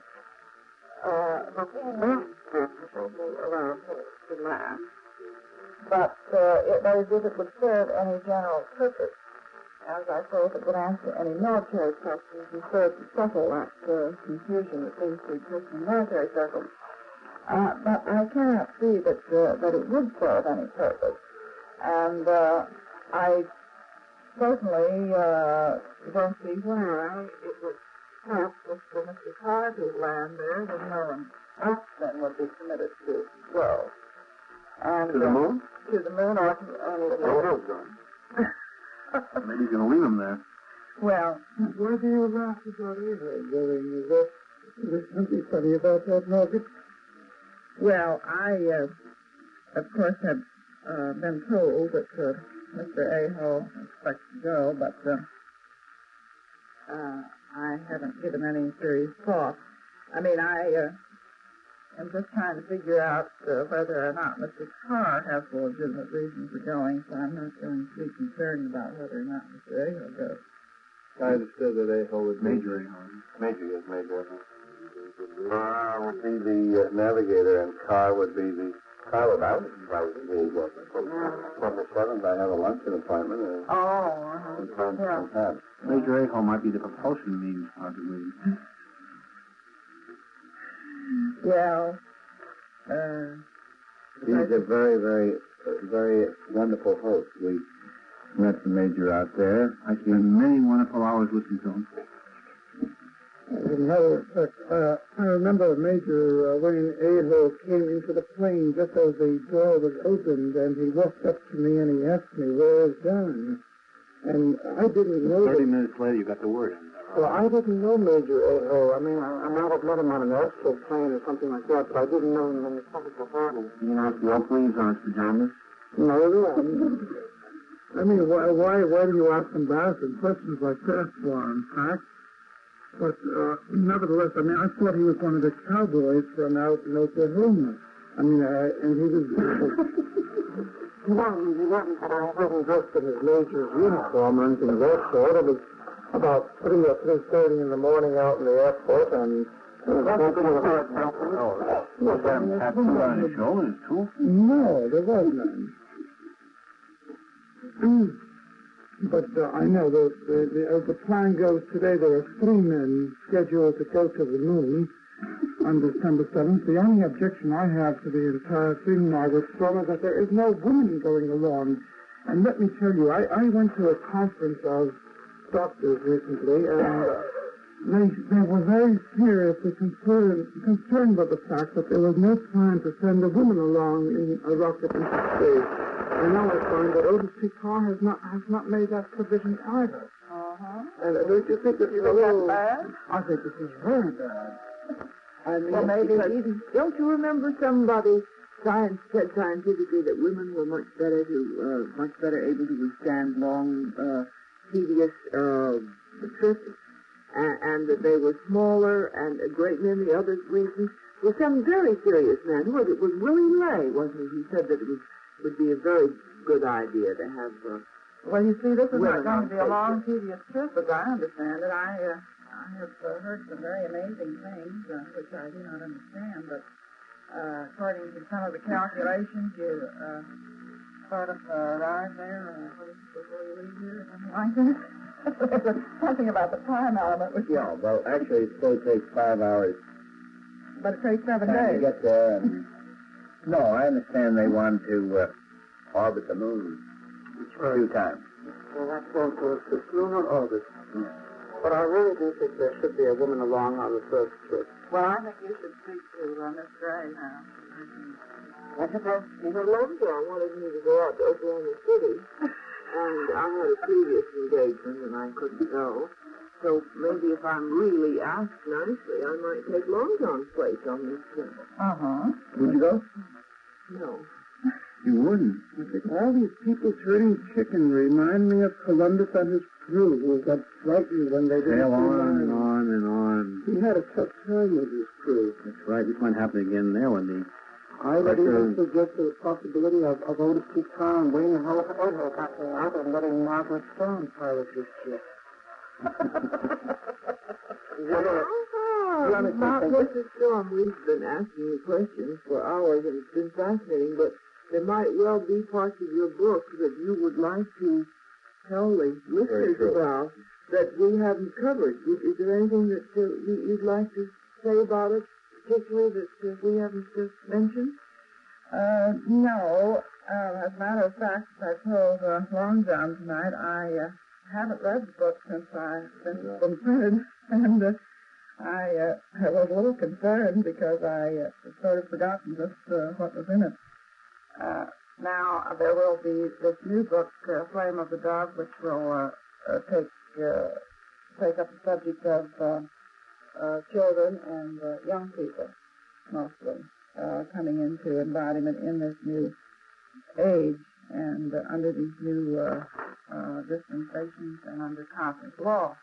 Speaker 1: uh, the female will be allowed to, to land, but uh, it, that is if it would serve any general purpose. As I say, if it would answer any military questions and serve to settle that uh, confusion that seems to exist in military circles. Uh, but I cannot see that uh, that it would serve any purpose. And uh, I certainly uh, don't see why it would help if for Mister Carr to land there, then no one else then would be permitted to go. And,
Speaker 5: To the
Speaker 1: uh,
Speaker 5: moon?
Speaker 1: To the moon or to any of the other.
Speaker 5: Maybe he's going to leave him there.
Speaker 1: Well,
Speaker 2: Why do you laugh about it, Billy? Is that, there's something funny about that, Margaret?
Speaker 1: well, I, uh, of course, have uh, been told that uh, Mister Aho expects to go, but uh, uh, I haven't given any serious thought. I mean, I uh, am just trying to figure out uh, whether or not Mister Carr has a legitimate reason for going, so I'm not going to be concerned about whether or not Mister Aho goes.
Speaker 4: I understood that Aho would be...
Speaker 5: Major Ahern.
Speaker 4: Major, yes, Major. Carr would be the uh, navigator, and Carr would be the pilot. I would probably be what, from the seventh. I have a luncheon appointment. And
Speaker 1: Oh, uh-huh.
Speaker 4: sometime,
Speaker 1: Yeah.
Speaker 4: sometime.
Speaker 5: Major Ahern might be the propulsion means, possibly.
Speaker 1: Well, uh,
Speaker 4: He's a very, very, uh, very wonderful host. We met the Major out there.
Speaker 5: I spent many wonderful hours listening to him.
Speaker 2: As a matter of fact, uh, I remember Major uh, Wayne Aho came into the plane just as the door was opened, and he walked up to me and he asked me, "Where is John?" And I didn't know
Speaker 5: Thirty
Speaker 2: that.
Speaker 5: minutes later, you got the word in.
Speaker 2: Well, I didn't know Major Aho. I mean, I, I might have met him on an astral plane or something like that, but I didn't know him in the physical body.
Speaker 5: You know, if the Oakleys are his pajamas.
Speaker 2: No, no. I mean, why, why, why do you ask embarrassing questions like that for, in fact? But, uh, nevertheless, I mean, I thought he was one of the cowboys from out in Oklahoma. I mean, uh, and he was... he wasn't, he wasn't, he wasn't dressed in his major's uniform or anything of that sort. It was about three or three thirty in the morning out in the airport, and
Speaker 5: Oh, was that a tattoo on his shoulders, too?
Speaker 2: No, there was none. But uh, I know that the, the, as the plan goes today, there are three men scheduled to go to the moon on December seventh. The only objection I have to the entire thing, Margaret, Storm, is that there is no woman going along. And let me tell you, I, I went to a conference of doctors recently, and uh, they, they were very seriously concerned, concerned about the fact that there was no plan to send a woman along in a rocket into space. And now I find that Otis P. Carr has not has not made that provision either.
Speaker 1: Uh-huh.
Speaker 2: And uh, don't you think this
Speaker 1: You
Speaker 2: is a
Speaker 1: think that's
Speaker 2: little...
Speaker 1: bad?
Speaker 2: I think this is very bad.
Speaker 6: I mean,
Speaker 1: Well, maybe
Speaker 6: because-
Speaker 1: even-
Speaker 6: don't you remember somebody science said scientifically that women were much better to uh, much better able to withstand long, uh, tedious uh, trips, and, and that they were smaller, and a great many other reasons. With some very serious man, who was it? Was Willie Lay, wasn't he? He said that it was would be a very good idea to have. Uh,
Speaker 1: Well, you see, this is
Speaker 6: Women
Speaker 1: not going
Speaker 6: on
Speaker 1: to be a
Speaker 6: Facebook.
Speaker 1: long, tedious trip, as I understand it. I, uh, I have uh, heard some very amazing things, uh, which I do not understand, but uh, according to some of the calculations, you uh, sort of uh, arrive there uh, what is it, before you leave here, or something like that. There's something about the time element, which
Speaker 4: Yeah, well, actually, it's supposed to take five hours
Speaker 1: but it takes seven
Speaker 4: time to
Speaker 1: days.
Speaker 4: get there. And no, I understand they want to uh, orbit the moon a few times.
Speaker 2: Well, that's going to assist lunar orbit. But I really do think there should be a woman along on the first trip.
Speaker 1: Well, I think you should speak to uh, Miss Gray now.
Speaker 6: I suppose Mister Longdon wanted me to go out to Oklahoma City, and I had a previous engagement and I couldn't go. So maybe if I'm really asked nicely, I might take Longdon's place on this trip.
Speaker 1: Uh-huh.
Speaker 4: Would you go?
Speaker 6: No.
Speaker 5: You wouldn't.
Speaker 2: I think all these people turning chicken remind me of Columbus and his crew, who got frightened when they didn't
Speaker 5: Sail
Speaker 2: see
Speaker 5: on and
Speaker 2: land.
Speaker 5: on and on.
Speaker 2: He had a tough time with his crew.
Speaker 5: That's right. This might happen again there when the
Speaker 2: I would
Speaker 5: Pressure.
Speaker 2: even suggest the possibility of, of Otis P. Carr and Wayne Hope backing out and letting Margaret Stone pilot this ship.
Speaker 6: Oh, not Missus Storm. We've been asking you questions for hours, and it's been fascinating, but there might well be parts of your book that you would like to tell the listeners
Speaker 4: true.
Speaker 6: about that we haven't covered. Is, is there anything that uh, you, you'd like to say about it, particularly that uh, we haven't just mentioned?
Speaker 1: Uh, no. Uh, as a matter of fact, I told uh, Long John tonight I uh, haven't read the book since I since it's been printed, and uh, I, uh, I was a little concerned because I uh, sort of forgotten just uh, what was in it. Uh, now there will be this new book, uh, Flame of the Dove, which will uh, uh, take uh, take up the subject of uh, uh, children and uh, young people, mostly. Uh, coming into embodiment in this new age and uh, under these new uh, uh, dispensations and under cosmic law.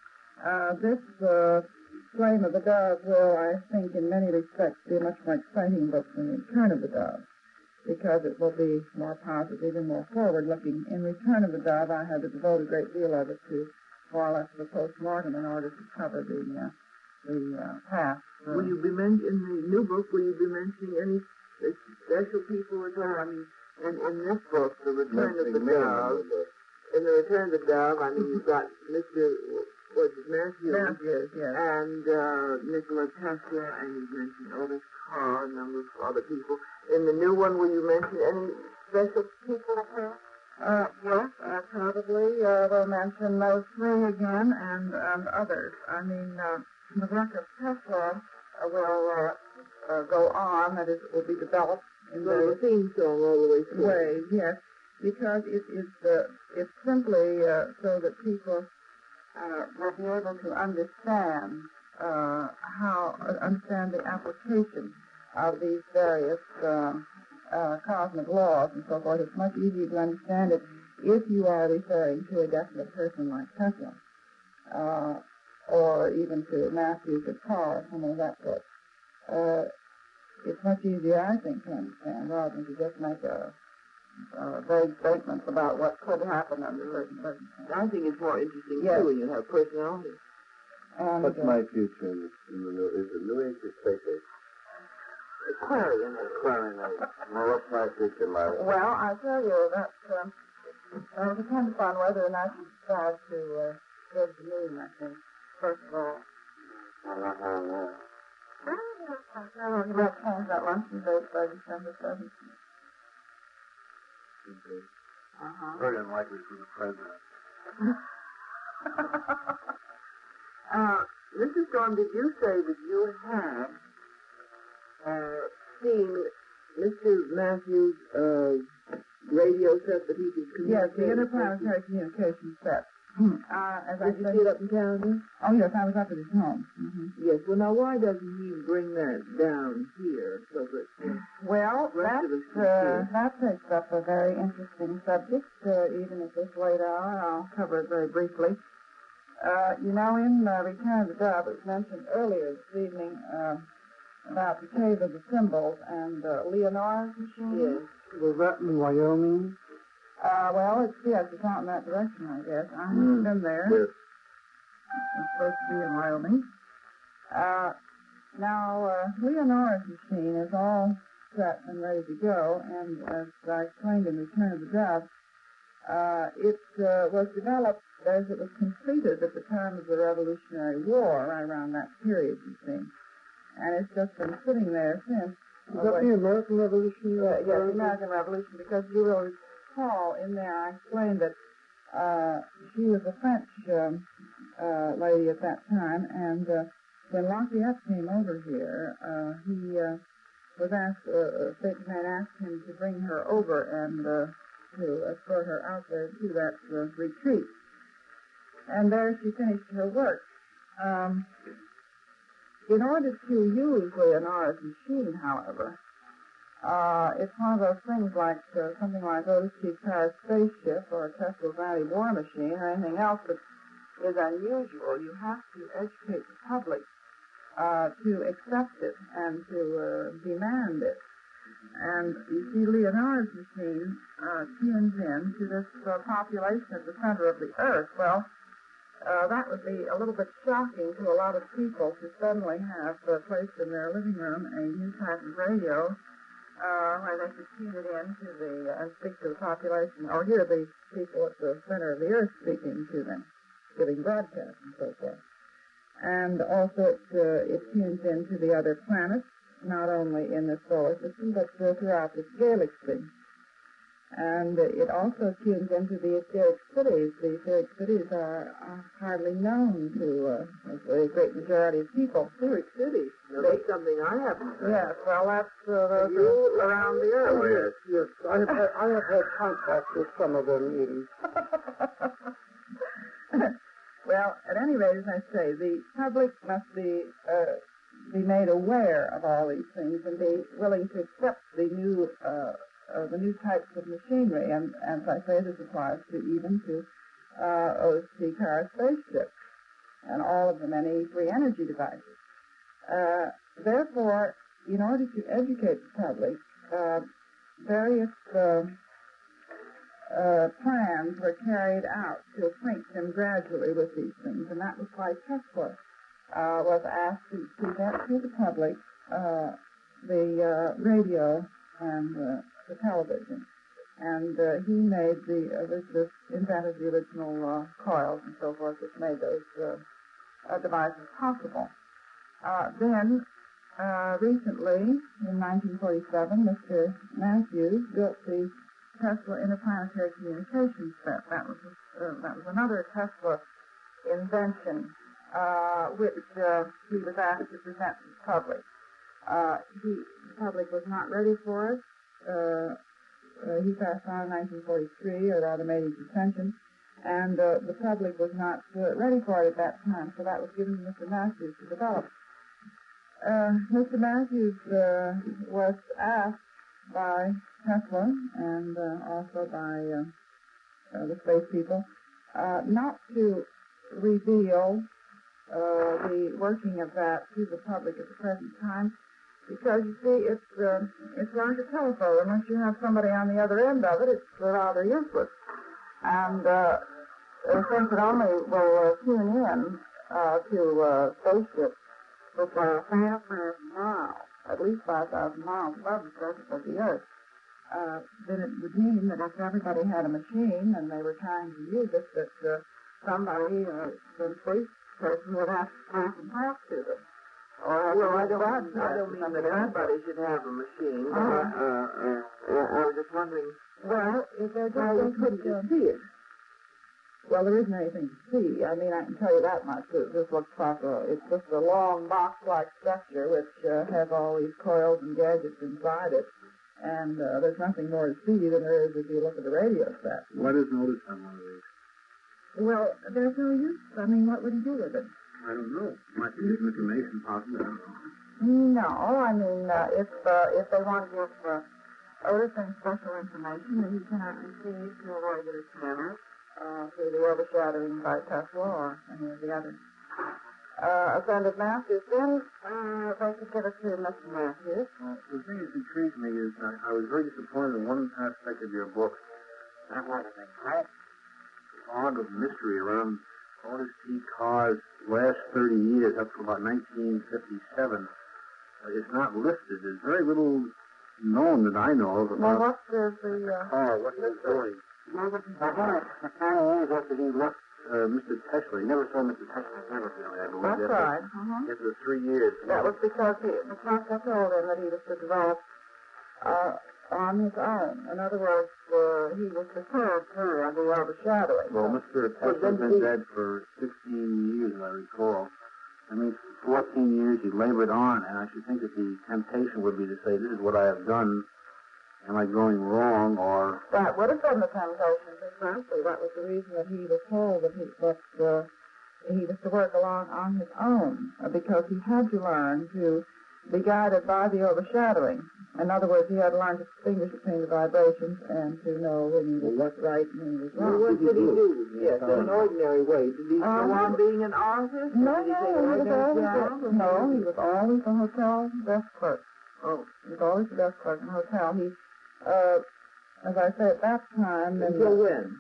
Speaker 1: Uh, this uh, Flame of the Dove will, I think, in many respects be a much more exciting book than Return of the Dove, because it will be more positive and more forward-looking. In Return of the Dove, I had to devote a great deal of it to more or less the post-mortem in order to cover the uh, the uh, past. Uh,
Speaker 6: Will you be men- in the new book? Will you be mentioning any uh, special people at all? I mean, and in this book, The Return of the Dove. In The Return of the Dove, I mean, you've got Mister What's his Matthew,
Speaker 1: Matthews, yes.
Speaker 6: and uh, Nikola Tesla, and you mentioned Otis Carr, a number of other people. In the new one, will you mention any special people at all?
Speaker 1: Uh, yes, I probably uh, will mention those three again and, and others. I mean, uh, the work of Tesla uh, will uh, uh, go on, that is, will be developed in
Speaker 6: So
Speaker 1: various
Speaker 6: the theme song all the way through.
Speaker 1: ways, yes, because it is uh, it's simply uh, so that people uh, will be able to understand uh, how uh, understand the application of these various uh, uh, cosmic laws and so forth. It's much easier to understand it if you are referring to a definite person like Tesla, uh, or even to Matthews or Carr, some of that book. Uh, it's much easier, I think, to understand rather than to just make a Uh, vague statements about what could happen under certain circumstances.
Speaker 6: I think it's more interesting,
Speaker 1: Yes.
Speaker 6: too, when you have personality.
Speaker 1: And,
Speaker 4: What's
Speaker 1: uh,
Speaker 4: my future in, this, in the new, is it New Age or Space Age?
Speaker 2: Aquarian.
Speaker 4: Aquarian Age. Well, what's my future, Marty?
Speaker 1: well, I tell you that um, uh, it depends upon whether or not you decide to uh, go to the moon, I think, first of all.
Speaker 4: Uh-huh.
Speaker 1: You might change that luncheon date by December seventh. Uh-huh.
Speaker 5: Very unlikely for the president.
Speaker 3: Uh, Missus Storm, did you say that you have uh, seen Mister Matthews' uh, radio set that he could communicate?
Speaker 1: Yes, the interplanetary communication set. Uh, as I
Speaker 3: Did you
Speaker 1: said,
Speaker 3: see it up in Canada?
Speaker 1: oh yes, I was up at his home. Mm-hmm.
Speaker 3: Yes. Well, now why doesn't he bring that down here so that? Uh,
Speaker 1: Well,
Speaker 3: Rest
Speaker 1: that
Speaker 3: of us can
Speaker 1: uh,
Speaker 3: see.
Speaker 1: that takes up a very interesting subject. Uh, even at this late hour, I'll cover it very briefly. Uh, you know, in uh, Return of the Dove, it was mentioned earlier this evening uh, about the Cave of the Symbols and uh, Leonora's machine.
Speaker 3: yes.
Speaker 2: Was that in Wyoming?
Speaker 1: Uh, well, it's, yes, it's out in that direction, I guess. I haven't been there.
Speaker 4: Yes.
Speaker 1: It's supposed to be in Wyoming. Uh, now, uh, Leonora's machine is all set and ready to go, and as I explained in Return of the Dove, uh, it uh, was developed as it was completed at the time of the Revolutionary War, right around that period, you see. And it's just been sitting there since.
Speaker 2: Was that the American Revolution?
Speaker 1: Yeah, yeah, the American Revolution, because you will recall in there I explained that uh, she was a French um, uh, lady at that time, and uh, when Lafayette came over here, uh, he uh, was asked, uh, a state man asked him to bring her over and uh, to escort her out there to that uh, retreat. And there she finished her work. Um, in order to use Leonora's machine, however, uh, it's one of those things like uh, something like Otis T. Carr's spaceship or a Tesla Valley war machine or anything else that is unusual. You have to educate the public uh, to accept it and to uh, demand it. And you see, Leonora's machine uh, tunes in to this uh, population at the center of the Earth. Well, uh, that would be a little bit shocking to a lot of people to suddenly have uh, placed in their living room a new type of radio uh, where they could tune it in to the, uh, and speak to the population, or hear the people at the center of the Earth speaking to them, giving broadcasts and so forth. And also it, uh, it tunes into the other planets, not only in the solar system, but uh, throughout this galaxy. And uh, it also tunes into the etheric cities. The etheric cities are, are hardly known to uh, the great majority of people.
Speaker 3: Etheric cities. Now, that's something I haven't heard.
Speaker 1: Yes, well, that's uh, those
Speaker 3: You-
Speaker 1: are around the
Speaker 4: Oh,
Speaker 1: Earth.
Speaker 4: yes.
Speaker 2: Yes, I have, had, I have had contact with some of them even.
Speaker 1: Well, at any rate, as I say, the public must be uh, be made aware of all these things and be willing to accept the new uh, uh, the new types of machinery. And as I say, this applies to even to uh, Otis T. Carr's spaceship and all of the many free energy devices. Uh, therefore, in order to educate the public, uh, various uh, Uh, plans were carried out to acquaint them gradually with these things, and that was why Tesla uh, was asked to present to the public uh, the uh, radio and uh, the television. And uh, he made the, uh, this, this invented the original uh, coils and so forth, which made those uh, uh, devices possible. Uh, then, uh, recently, in nineteen forty-seven, Mister Matthews built the Tesla Interplanetary Communications Set. That was uh, that was another Tesla invention, uh, which uh, he was asked to present to the public. Uh, he, the public was not ready for it. Uh, uh, he passed on in nineteen forty-three, or rather made his ascension, and uh, the public was not uh, ready for it at that time, so that was given to Mister Matthews to develop. Uh, Mister Matthews uh, was asked by Tesla and uh, also by uh, uh, the space people uh, not to reveal uh, the working of that to the public at the present time, because you see, it's uh, it's like a telephone. Unless you have somebody on the other end of it, it's rather useless. And uh, since it only will uh, tune in uh, to uh, spaceships which are five thousand miles, at least five thousand miles above the surface of the Earth, uh, then it would mean that if everybody had a machine and they were trying to use it, that uh, somebody, uh, some police person would have to pass and talk to them. Or
Speaker 3: well, I don't, I don't mean that everybody should have a machine. But uh, uh, uh, I was just wondering,
Speaker 1: well, is there just
Speaker 3: how you couldn't you see it?
Speaker 1: Well, there isn't anything to see. I mean, I can tell you that much. It just looks like a, it's just a long box-like structure which uh, has all these coils and gadgets inside it. And uh, there's nothing more to see than there is if you look at the radio set.
Speaker 5: What is noticed on one of these?
Speaker 1: Well, there's no use. I mean, what would you do with it?
Speaker 5: I don't know. Might be some information possibly. I don't know.
Speaker 1: No, I mean, uh, if uh, if they want to give uh, Otis any special information that he cannot receive through a regular channel, uh, through the overshadowing by Tesla or any of the others. Uh, a friend of Matthews, then uh, they could give it to Mister Matthews.
Speaker 5: Well, the thing that intrigues me is I, I was very disappointed in one aspect of your book. That was an great fog of mystery around Otis T. Carr's last thirty years up to about nineteen fifty-seven. Uh, it's not listed. There's very little known that I know of
Speaker 1: Now,
Speaker 5: about
Speaker 1: what is the... Uh,
Speaker 5: Carr, what he was doing. For twenty years after he left uh, Mister Tesla, he never saw Mister Tesla ever, really, I believe.
Speaker 1: That's
Speaker 5: after,
Speaker 1: right. Uh-huh.
Speaker 5: After the three years.
Speaker 1: That was because he, the Tesla told him that he was to develop uh, on his own. In other words, uh, he was deterred through the overshadowing.
Speaker 5: Well, Mister Tesla's been dead for sixteen years, as I recall. I mean, fourteen years he labored on, and I should think that the temptation would be to say, this is what I have done. Am I going wrong, or...
Speaker 1: That would have been the temptation, precisely. That was the reason that he was told that he, that, uh, he was to work along on his own, uh, because he had to learn to be guided by the overshadowing. In other words, he had to learn to distinguish between the vibrations and to know when he was right and when he was wrong.
Speaker 3: Well, what did he do? Yes, in an ordinary way. Did he
Speaker 1: Um,
Speaker 3: go on being an artist?
Speaker 1: No,
Speaker 3: Did he
Speaker 1: no,
Speaker 3: take
Speaker 1: he was
Speaker 3: ordinary
Speaker 1: always
Speaker 3: job?
Speaker 1: a, no, he was always a hotel desk clerk.
Speaker 3: Oh,
Speaker 1: He was always a desk clerk in a hotel. He, uh, as I say, at that time...
Speaker 3: until
Speaker 1: in,
Speaker 3: when?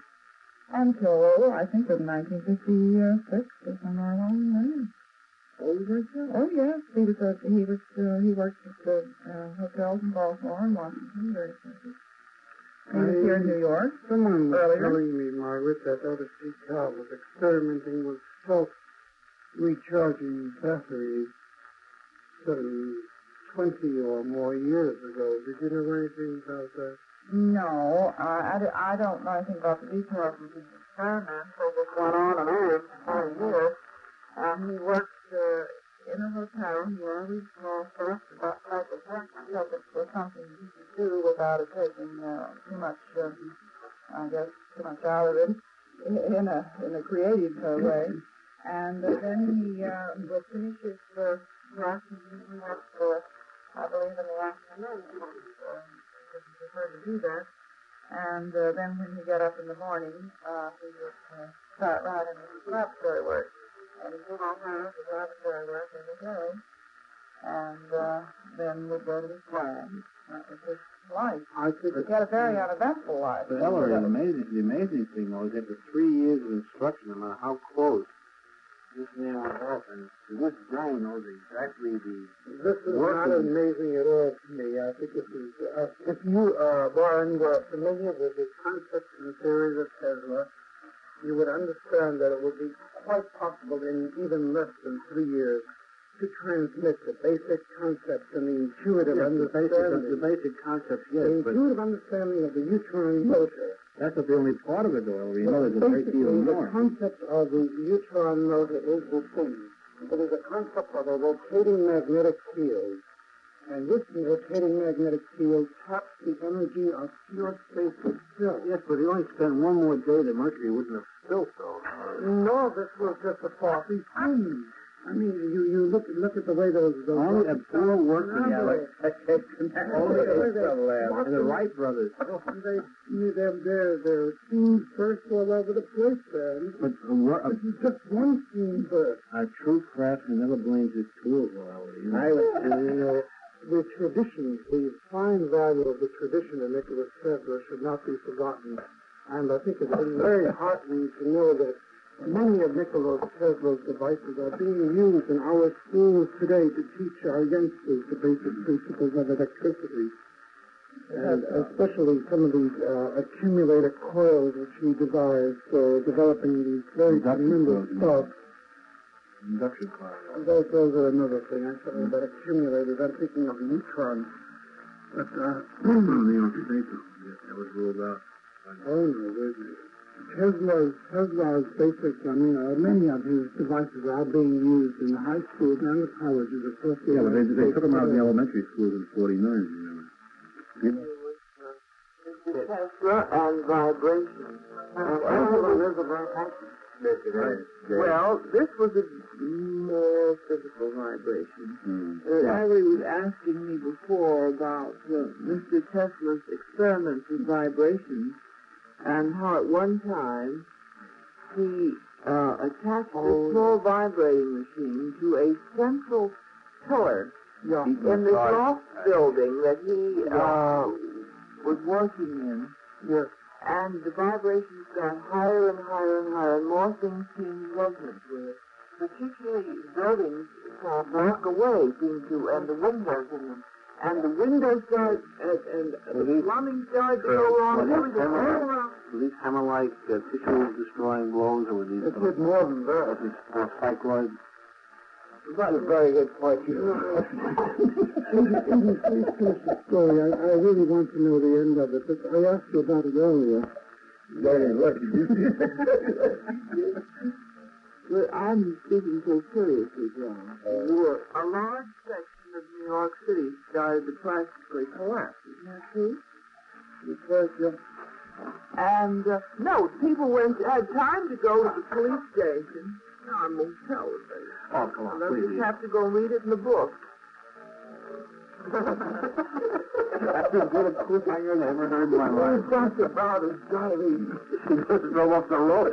Speaker 1: Until, I think, in nineteen fifty-six or somewhere along there.
Speaker 3: Oh, you think so?
Speaker 1: Oh, yes. He was, a, he was, uh, he worked at the uh, hotels in Baltimore and Washington, various places. He was here in New York.
Speaker 2: Someone was
Speaker 1: earlier.
Speaker 2: telling me, Margaret, that Otis T. Carr was experimenting with self-recharging batteries some twenty or more years ago. Did you know anything about that?
Speaker 1: No, uh, I, d- I don't know anything about the details of these experiments. They just went on and on for twenty years. And he worked uh, in a hotel. He always uh, fussed about type of work because it was something he could do without it taking uh, too much, uh, I guess, too much out of it in, in a in a creative uh, way. And uh, then he uh, would finish his uh, work. He usually worked, uh, I believe, in the afternoon. Uh, he preferred to do that. And uh, then when he got up in the morning, uh, he would uh, start right in his laboratory work. And he did all that, his laboratory work every day, and uh, then would go to his lab. That was his life.
Speaker 2: I think
Speaker 1: He had a very uneventful life.
Speaker 5: But Ellery, the amazing, the amazing thing, though, is after three years of instruction, no matter how close, this man went off, and to this day knows exactly the...
Speaker 2: this is not
Speaker 5: working.
Speaker 2: amazing at all to me. I think this is, uh, if you, uh, Warren, were familiar with the concepts and theories of Tesla, you would understand that it would be quite possible in even less than three years to transmit the basic concepts and the intuitive
Speaker 5: Yes, the basic,
Speaker 2: understanding.
Speaker 5: the basic concepts, yes,
Speaker 2: the
Speaker 5: but
Speaker 2: intuitive understanding of the neutron motor.
Speaker 5: that's not the only part of it, though. You know, there's a great
Speaker 2: Basically,
Speaker 5: deal
Speaker 2: the
Speaker 5: more.
Speaker 2: concept of the neutron motor is the thing. It is a concept of a rotating magnetic field. And this rotating magnetic field taps the energy of pure space itself.
Speaker 5: Yes, but he only spent one more day that Mercury wouldn't have spilt, though.
Speaker 2: No, this was just a faulty thing. I mean, you, you look look at the way those... those
Speaker 5: Only a poor work for the
Speaker 2: Only
Speaker 5: and the Wright brothers.
Speaker 2: They, their, their, their team burst all over the place there.
Speaker 5: But a, wor- a,
Speaker 2: This is just one team burst.
Speaker 5: a true craftsman never blames his tools, well, you know.
Speaker 2: I would say, you know, the tradition, the fine value of the tradition of Nikola Tesla should not be forgotten. And I think it's been very heartening to know that Many of Nikola Tesla's devices are being used in our schools today to teach our youngsters the basic principles of electricity. And especially some of these uh, accumulator coils which he devised for developing these very tremendous stuff.
Speaker 5: Induction coil.
Speaker 2: And those, those are another thing. I'm talking about accumulators. I'm thinking of neutrons. But, uh,
Speaker 5: New York State, that was ruled out.
Speaker 2: oh no, there's Tesla's, Tesla's basic, I mean, uh, many of his devices are being used in the high schools and the colleges across the
Speaker 5: Yeah, but they,
Speaker 2: United
Speaker 5: they
Speaker 2: States
Speaker 5: took them out of the
Speaker 2: today.
Speaker 5: elementary schools in forty-nine, remember?
Speaker 3: Tesla and vibration.
Speaker 2: And Angela is a very function.
Speaker 5: Yes, it is.
Speaker 3: Well, this was a more physical vibration.
Speaker 5: Hmm.
Speaker 3: Uh, Harry was asking me before about uh, Mister Tesla's experiments with vibrations and how at one time he uh, attached a small vibrating machine to a central pillar
Speaker 2: Yeah.
Speaker 3: in this loft building that he uh, was working in.
Speaker 2: Yes.
Speaker 3: And the vibrations got higher and higher and higher, and more things seemed resonant with it. Particularly buildings for a block away seemed to, and the windows in them. And the windows started, and, and the plumbing started to go wrong, and everything all around.
Speaker 5: Were these hammer-like uh, tissue-destroying blows, or were these...
Speaker 2: It did more than that.
Speaker 5: Was this more cycloid?
Speaker 2: That's a very good point. Please finish the story. I, I really want to know the end of it. But I asked you about it earlier.
Speaker 5: Very lucky.
Speaker 3: But I'm speaking so seriously, John. Uh, a large section of New York City started to practically collapse. Isn't that true? Because, uh, and, uh, no, people went, had time to go to the police station. No, I won't tell it.
Speaker 5: Oh, come on,
Speaker 3: They'll
Speaker 5: please.
Speaker 3: just have to go read it in the book.
Speaker 5: That's as good a cliffhanger as I ever heard in my life.
Speaker 2: That's about as jolly.
Speaker 5: She just drove off the road.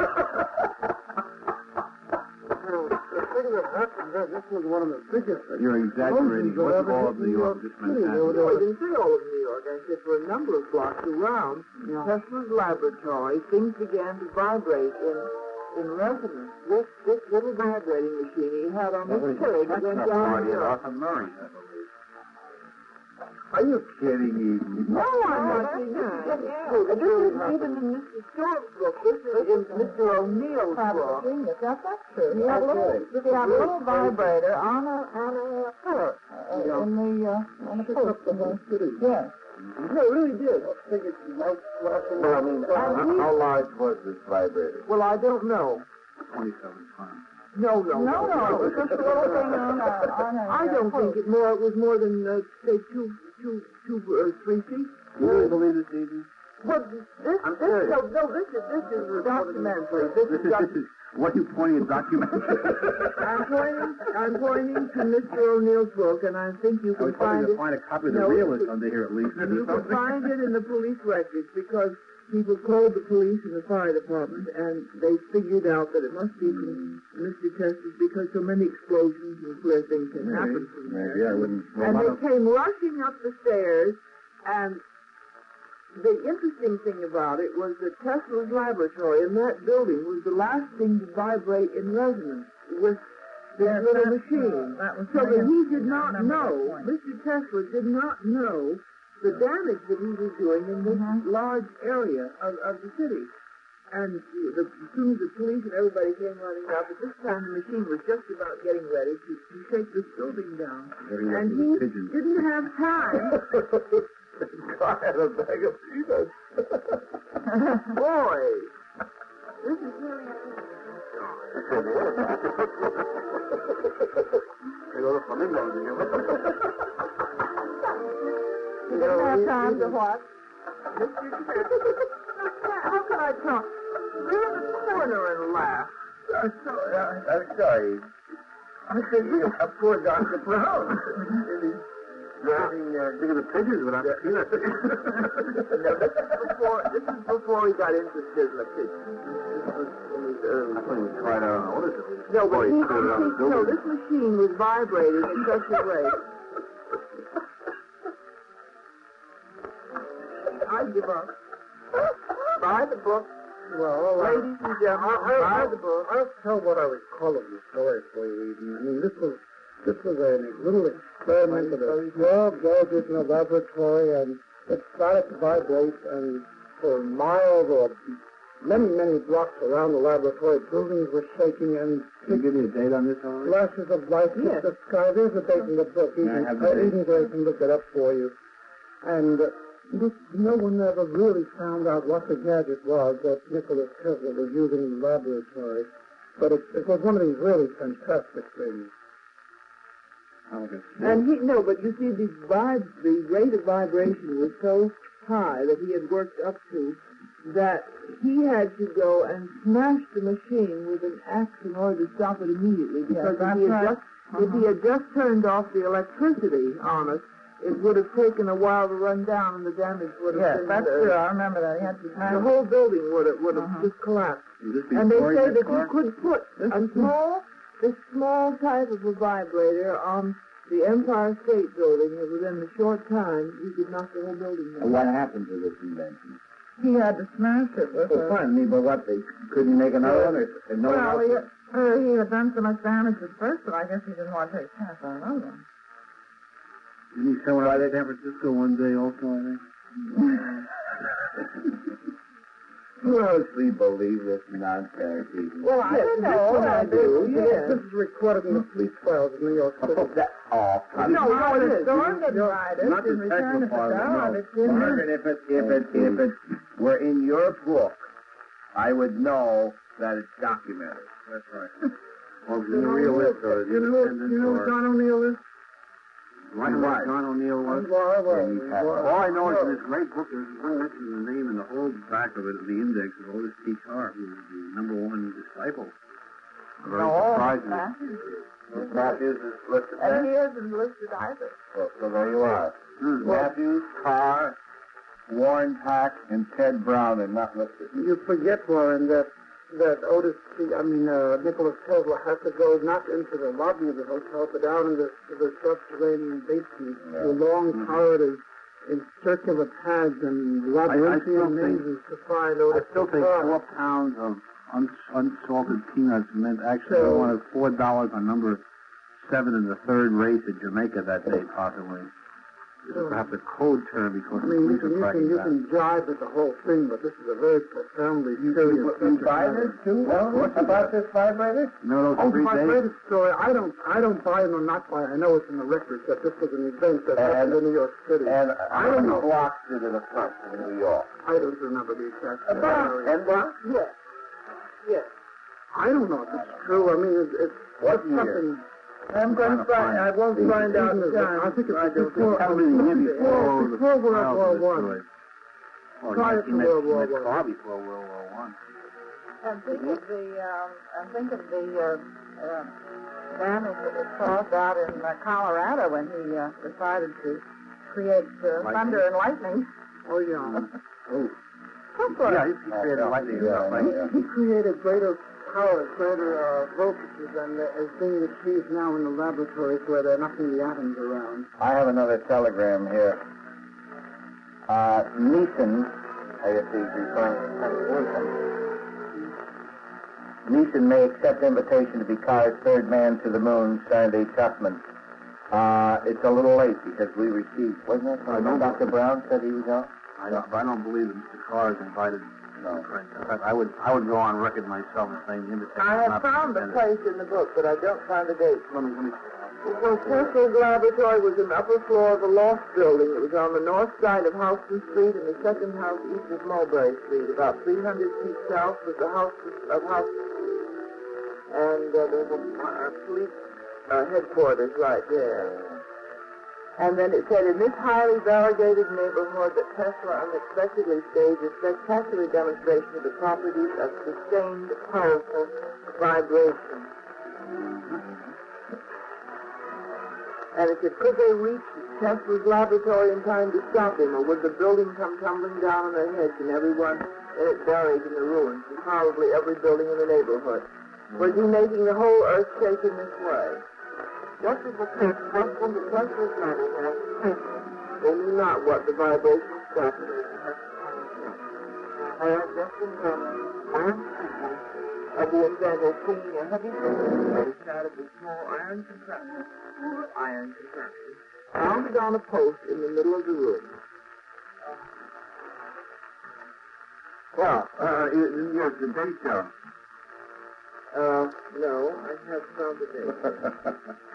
Speaker 2: The thing that happened there, this was one of the biggest.
Speaker 5: You're exaggerating.
Speaker 2: explosions
Speaker 5: What's
Speaker 2: that
Speaker 5: all
Speaker 2: ever
Speaker 5: of
Speaker 2: hit
Speaker 5: New York?
Speaker 2: City.
Speaker 5: Just
Speaker 2: There
Speaker 5: Manhattan.
Speaker 3: No, I didn't say all of New York. I said for a number of blocks around Tesla's laboratory, things began to vibrate in in resonance. This this little vibrating machine he had on his pig went down
Speaker 5: Party at
Speaker 3: here.
Speaker 5: Arthur Murray, I believe. Are you kidding me?
Speaker 3: No, I'm not kidding. This is even in Mister Storm's book. This is in Mister O'Neill's book.
Speaker 1: Genius. Yes, that's true. He had a little, he had a little vibrator on a on a pillar uh, in the uh, on the post of the city. Yes.
Speaker 3: No, it really did.
Speaker 5: Well, I mean, how, how large was this vibrator?
Speaker 3: Well, I don't know.
Speaker 5: twenty-seven pounds.
Speaker 3: No, no,
Speaker 1: No, no, it was just a little thing on a on a.
Speaker 3: I don't think it more. It was more than uh, say two, two, two, uh, three feet.
Speaker 5: You really believe this, Edie?
Speaker 3: But this, this,
Speaker 5: I'm
Speaker 3: this
Speaker 5: serious.
Speaker 3: no, no, this is this is a documentary. This
Speaker 5: This
Speaker 3: is.
Speaker 5: is,
Speaker 3: doc-
Speaker 5: this is, what are you pointing at documentary?
Speaker 3: I'm pointing. I'm pointing to Mister O'Neill's book, and I think you
Speaker 5: I was
Speaker 3: can find
Speaker 5: hoping to
Speaker 3: it.
Speaker 5: find a copy of the
Speaker 3: No,
Speaker 5: realist
Speaker 3: it-
Speaker 5: under here at least.
Speaker 3: You can find it in the police records because people called the police and the fire department, and they figured out that it must be from Mister Tesla's because so many explosions and where things had happened from there.
Speaker 5: Maybe I wouldn't.
Speaker 3: And
Speaker 5: Well,
Speaker 3: they came rushing up the stairs, and the interesting thing about it was that Tesla's laboratory in that building was the last thing to vibrate in resonance with this
Speaker 1: Yes,
Speaker 3: little
Speaker 1: that's
Speaker 3: machine.
Speaker 1: true. That was
Speaker 3: So
Speaker 1: my
Speaker 3: that he
Speaker 1: answer.
Speaker 3: did not
Speaker 1: I remember
Speaker 3: know,
Speaker 1: that point.
Speaker 3: Mister Tesla did not know the damage that he was doing in this
Speaker 1: Mhm.
Speaker 3: large area of, of the city. And the, as soon as the police and everybody came running up, at this time the machine was just about getting ready to, to shake this building down.
Speaker 5: Very
Speaker 3: And
Speaker 5: lucky
Speaker 3: he
Speaker 5: with pigeons.
Speaker 3: didn't have time.
Speaker 5: God had a bag of peanuts.
Speaker 3: Boy, this is really
Speaker 5: They go to flamingos again.
Speaker 1: He didn't have time to what?
Speaker 3: How can I talk? We're in the corner and laugh.
Speaker 5: I'm sorry. I'm sorry. I said, a poor Doctor Brown. Driving, uh, think of the pigeons without the peanuts.
Speaker 3: No, this is before. This is before he got interested in the pigeons. This was in his early.
Speaker 5: I thought he was quite out on notice of it.
Speaker 3: No, but
Speaker 5: Boy,
Speaker 3: he,
Speaker 5: he put it on the
Speaker 3: he, no,
Speaker 5: building.
Speaker 3: this machine was vibrating in such a way. I give up. Buy the book.
Speaker 2: Well, uh,
Speaker 3: Ladies and gentlemen,
Speaker 2: I, I,
Speaker 3: buy the book.
Speaker 2: I'll tell what I recall of the story for you, Eden. I mean, this was this was a little experiment with a small gadget in a laboratory, and it started to vibrate, and for miles or many, many blocks around the laboratory, buildings were shaking, and
Speaker 5: Can you give me a date on this already?
Speaker 2: flashes of light hit
Speaker 3: Yes.
Speaker 2: the sky. There's a date in the book.
Speaker 5: May I
Speaker 2: Eden,
Speaker 5: have the
Speaker 2: uh,
Speaker 5: date?
Speaker 2: Eden Gray can look it up for you. And uh, this, no one ever really found out what the gadget was that Nikola Tesla was using in the laboratory. But it, it was one of these really fantastic things.
Speaker 5: Oh, okay.
Speaker 3: And he, no, but you see, the, vib, the rate of vibration was so high that he had worked up to that he had to go and smash the machine with an axe in order to stop it immediately. Because
Speaker 1: Yes,
Speaker 3: if, he had
Speaker 1: that's right.
Speaker 3: just, if he had just turned off the electricity on it, it would have taken a while to run down and the damage would have
Speaker 1: Yes,
Speaker 3: been...
Speaker 1: that's
Speaker 3: uh,
Speaker 1: true. I remember that. He had to
Speaker 3: The
Speaker 1: smash
Speaker 3: whole building would have, would have
Speaker 1: Uh-huh.
Speaker 3: just collapsed.
Speaker 5: Would this be
Speaker 3: And they
Speaker 5: story
Speaker 3: say
Speaker 5: this
Speaker 3: that you
Speaker 5: far?
Speaker 3: could put a small, this small type of a vibrator on the Empire State Building, and within a short time, you could knock the whole building down.
Speaker 4: What happened to this invention?
Speaker 1: He had to smash it with
Speaker 4: Well,
Speaker 1: a...
Speaker 4: fine, but what, they couldn't make another one, or, or no
Speaker 1: Well,
Speaker 4: one
Speaker 1: he,
Speaker 4: else?
Speaker 1: uh, he had done so much damage at first, but I guess he didn't want to take a chance on another one.
Speaker 5: Didn't he someone out of San Francisco one day also, I think?
Speaker 4: Who honestly believe this nonsense? Eden?
Speaker 1: Well, I
Speaker 3: Yes,
Speaker 1: don't
Speaker 3: this
Speaker 1: know.
Speaker 3: one I do,
Speaker 2: This,
Speaker 3: yes.
Speaker 2: this is recorded in the police files in New York City.
Speaker 4: Oh, that, oh, come
Speaker 3: No, no, it is.
Speaker 1: Storm didn't write it.
Speaker 5: Not the
Speaker 1: In return,
Speaker 5: technical
Speaker 1: if it's
Speaker 5: part of it,
Speaker 1: out,
Speaker 5: no.
Speaker 1: it's in
Speaker 4: Margaret,
Speaker 1: there.
Speaker 4: if it, if it, if it were in your book, I would know that it's documented.
Speaker 5: That's right. Or
Speaker 2: You know,
Speaker 5: realist or
Speaker 2: you know,
Speaker 5: independent
Speaker 2: you know
Speaker 5: or...
Speaker 2: John O'Neill is?
Speaker 5: Right, right. John O'Neill was.
Speaker 2: Well, well,
Speaker 4: Yeah, you have-
Speaker 2: well,
Speaker 5: All I know is in this great book, there's one mention of the name in the whole back of it, the index of Otis T. Carr, who was the number one disciple. Very
Speaker 1: No,
Speaker 5: surprising.
Speaker 1: Matthews.
Speaker 4: Matthews is listed
Speaker 1: And he
Speaker 4: there?
Speaker 1: isn't listed either.
Speaker 4: Well, so there you are.
Speaker 5: Hmm.
Speaker 4: Matthews, Carr, Warren Pack, and Ted Brown are not listed.
Speaker 2: You forget, Warren, that that Otis, T, I mean, uh, Nikola Tesla has to go not into the lobby of the hotel, but down in the, to the subterranean basement,
Speaker 4: Yeah.
Speaker 2: through long corridors in circular paths and labyrinthian
Speaker 5: still think-
Speaker 2: mazes to find
Speaker 5: I
Speaker 2: Otis.
Speaker 5: still think
Speaker 2: Carr.
Speaker 5: four pounds of uns- unsalted peanuts meant actually
Speaker 2: So-
Speaker 5: I wanted four dollars on number seven in the third race at Jamaica that day, possibly. This is perhaps a code term because
Speaker 2: I
Speaker 5: the
Speaker 2: mean, you
Speaker 5: police
Speaker 2: can,
Speaker 5: are
Speaker 2: you can,
Speaker 5: tracking
Speaker 2: you
Speaker 5: that.
Speaker 2: can jive at the whole thing, but this is a very profoundly serious
Speaker 4: You
Speaker 2: subject
Speaker 4: buy
Speaker 2: matter.
Speaker 4: this too? Well, about this vibrator?
Speaker 5: No, no,
Speaker 2: Oh,
Speaker 5: three
Speaker 2: my
Speaker 5: days.
Speaker 2: latest story, I don't, I don't buy it or not buy it. I know it's in the records that this was an event that
Speaker 4: And-
Speaker 2: happened in New York City.
Speaker 4: And
Speaker 2: I
Speaker 4: how
Speaker 2: don't
Speaker 4: many
Speaker 2: know.
Speaker 4: blocks did it affect in New York?
Speaker 2: I don't remember the exact
Speaker 4: About
Speaker 2: story.
Speaker 4: ten blocks?
Speaker 3: Yes. Yes.
Speaker 2: I don't know if it's true. I mean, it's, it's
Speaker 4: What
Speaker 2: it's
Speaker 4: year?
Speaker 2: something.
Speaker 3: I'm going to find, I won't find out the
Speaker 2: I
Speaker 3: time.
Speaker 2: think it's
Speaker 3: I don't
Speaker 2: before,
Speaker 5: Tell me the year
Speaker 2: before,
Speaker 5: before the
Speaker 2: before World
Speaker 5: trials
Speaker 2: War
Speaker 5: of this
Speaker 2: One.
Speaker 5: story. Well,
Speaker 2: Prior
Speaker 5: you
Speaker 2: to
Speaker 5: meant-
Speaker 2: World
Speaker 5: you
Speaker 2: War
Speaker 5: meant
Speaker 2: One.
Speaker 5: far before World War One.
Speaker 1: And think of the, um, and think of the uh, uh, damage that was caused out in uh, Colorado when he uh, decided to create uh,
Speaker 5: Lightning?
Speaker 1: thunder and lightning.
Speaker 2: Oh yeah.
Speaker 4: Oh.
Speaker 5: Yeah, he, he created lightning
Speaker 4: Yeah,
Speaker 5: stuff, right?
Speaker 4: yeah.
Speaker 2: He created greater power, greater uh, voltages than is being achieved now in the laboratories where they're knocking the atoms around.
Speaker 4: I have another telegram here. Uh, Neeson, I guess he's referring to President Neeson may accept invitation to be Carr's third man to the moon, signed A. Tuffman. Uh, it's a little late because we received, wasn't it?
Speaker 5: I know.
Speaker 4: Doctor Brown said he was on?
Speaker 5: I don't, I don't believe that Mister Carr is invited.
Speaker 4: No.
Speaker 5: In fact, I would, I would go on record myself as saying the invitation
Speaker 3: I
Speaker 5: is
Speaker 3: have
Speaker 5: not
Speaker 3: found the
Speaker 5: presented.
Speaker 3: place in the book, but I don't find the date.
Speaker 5: Let me, let me,
Speaker 3: Well, Tesla's laboratory was in the upper floor of a loft building. It was on the north side of Houston Street and the second house east of Mulberry Street. About three hundred feet south was the house of Houston Street. And uh, there's a, a police uh, headquarters right there. And then it said, in this highly variegated neighborhood that Tesla unexpectedly staged a spectacular demonstration of the properties of sustained, powerful vibration. And it said, could they reach Tesla's laboratory in time to stop him, or would the building come tumbling down on their heads and everyone in it buried in the ruins, and probably every building in the neighborhood? Was he making the whole earth shake in this way? Just as the thing just when the Tesla's laboratory, they knew not what the vibration stopped. oil destined from iron treatment of the inventor cleaning a heavy cylinder started with small iron compressor, iron compressor, mounted on a post in the middle of the room.
Speaker 5: Well, uh, yes, the day show.
Speaker 3: Uh, no, I have found the date.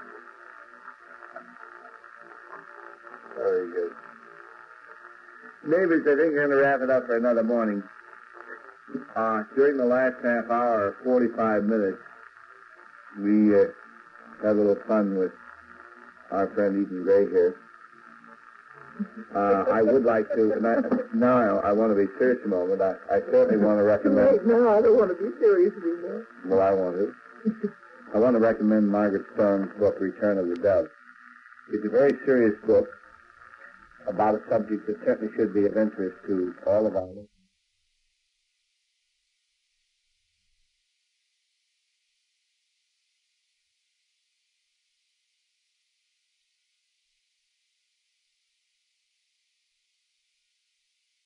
Speaker 4: Very good. Neighbors, I think we're going to wrap it up for another morning. Uh, during the last half hour, forty-five minutes, we uh, had a little fun with our friend Eden Gray here. Uh, I would like to, and I, now I, I want to be serious a moment. I, I certainly want to recommend...
Speaker 3: Wait, no, I don't want to be serious anymore.
Speaker 4: Well, I want to. I want to recommend Margaret Stone's book, Return of the Dove. It's a very serious book about a subject that certainly should be of interest to all of us.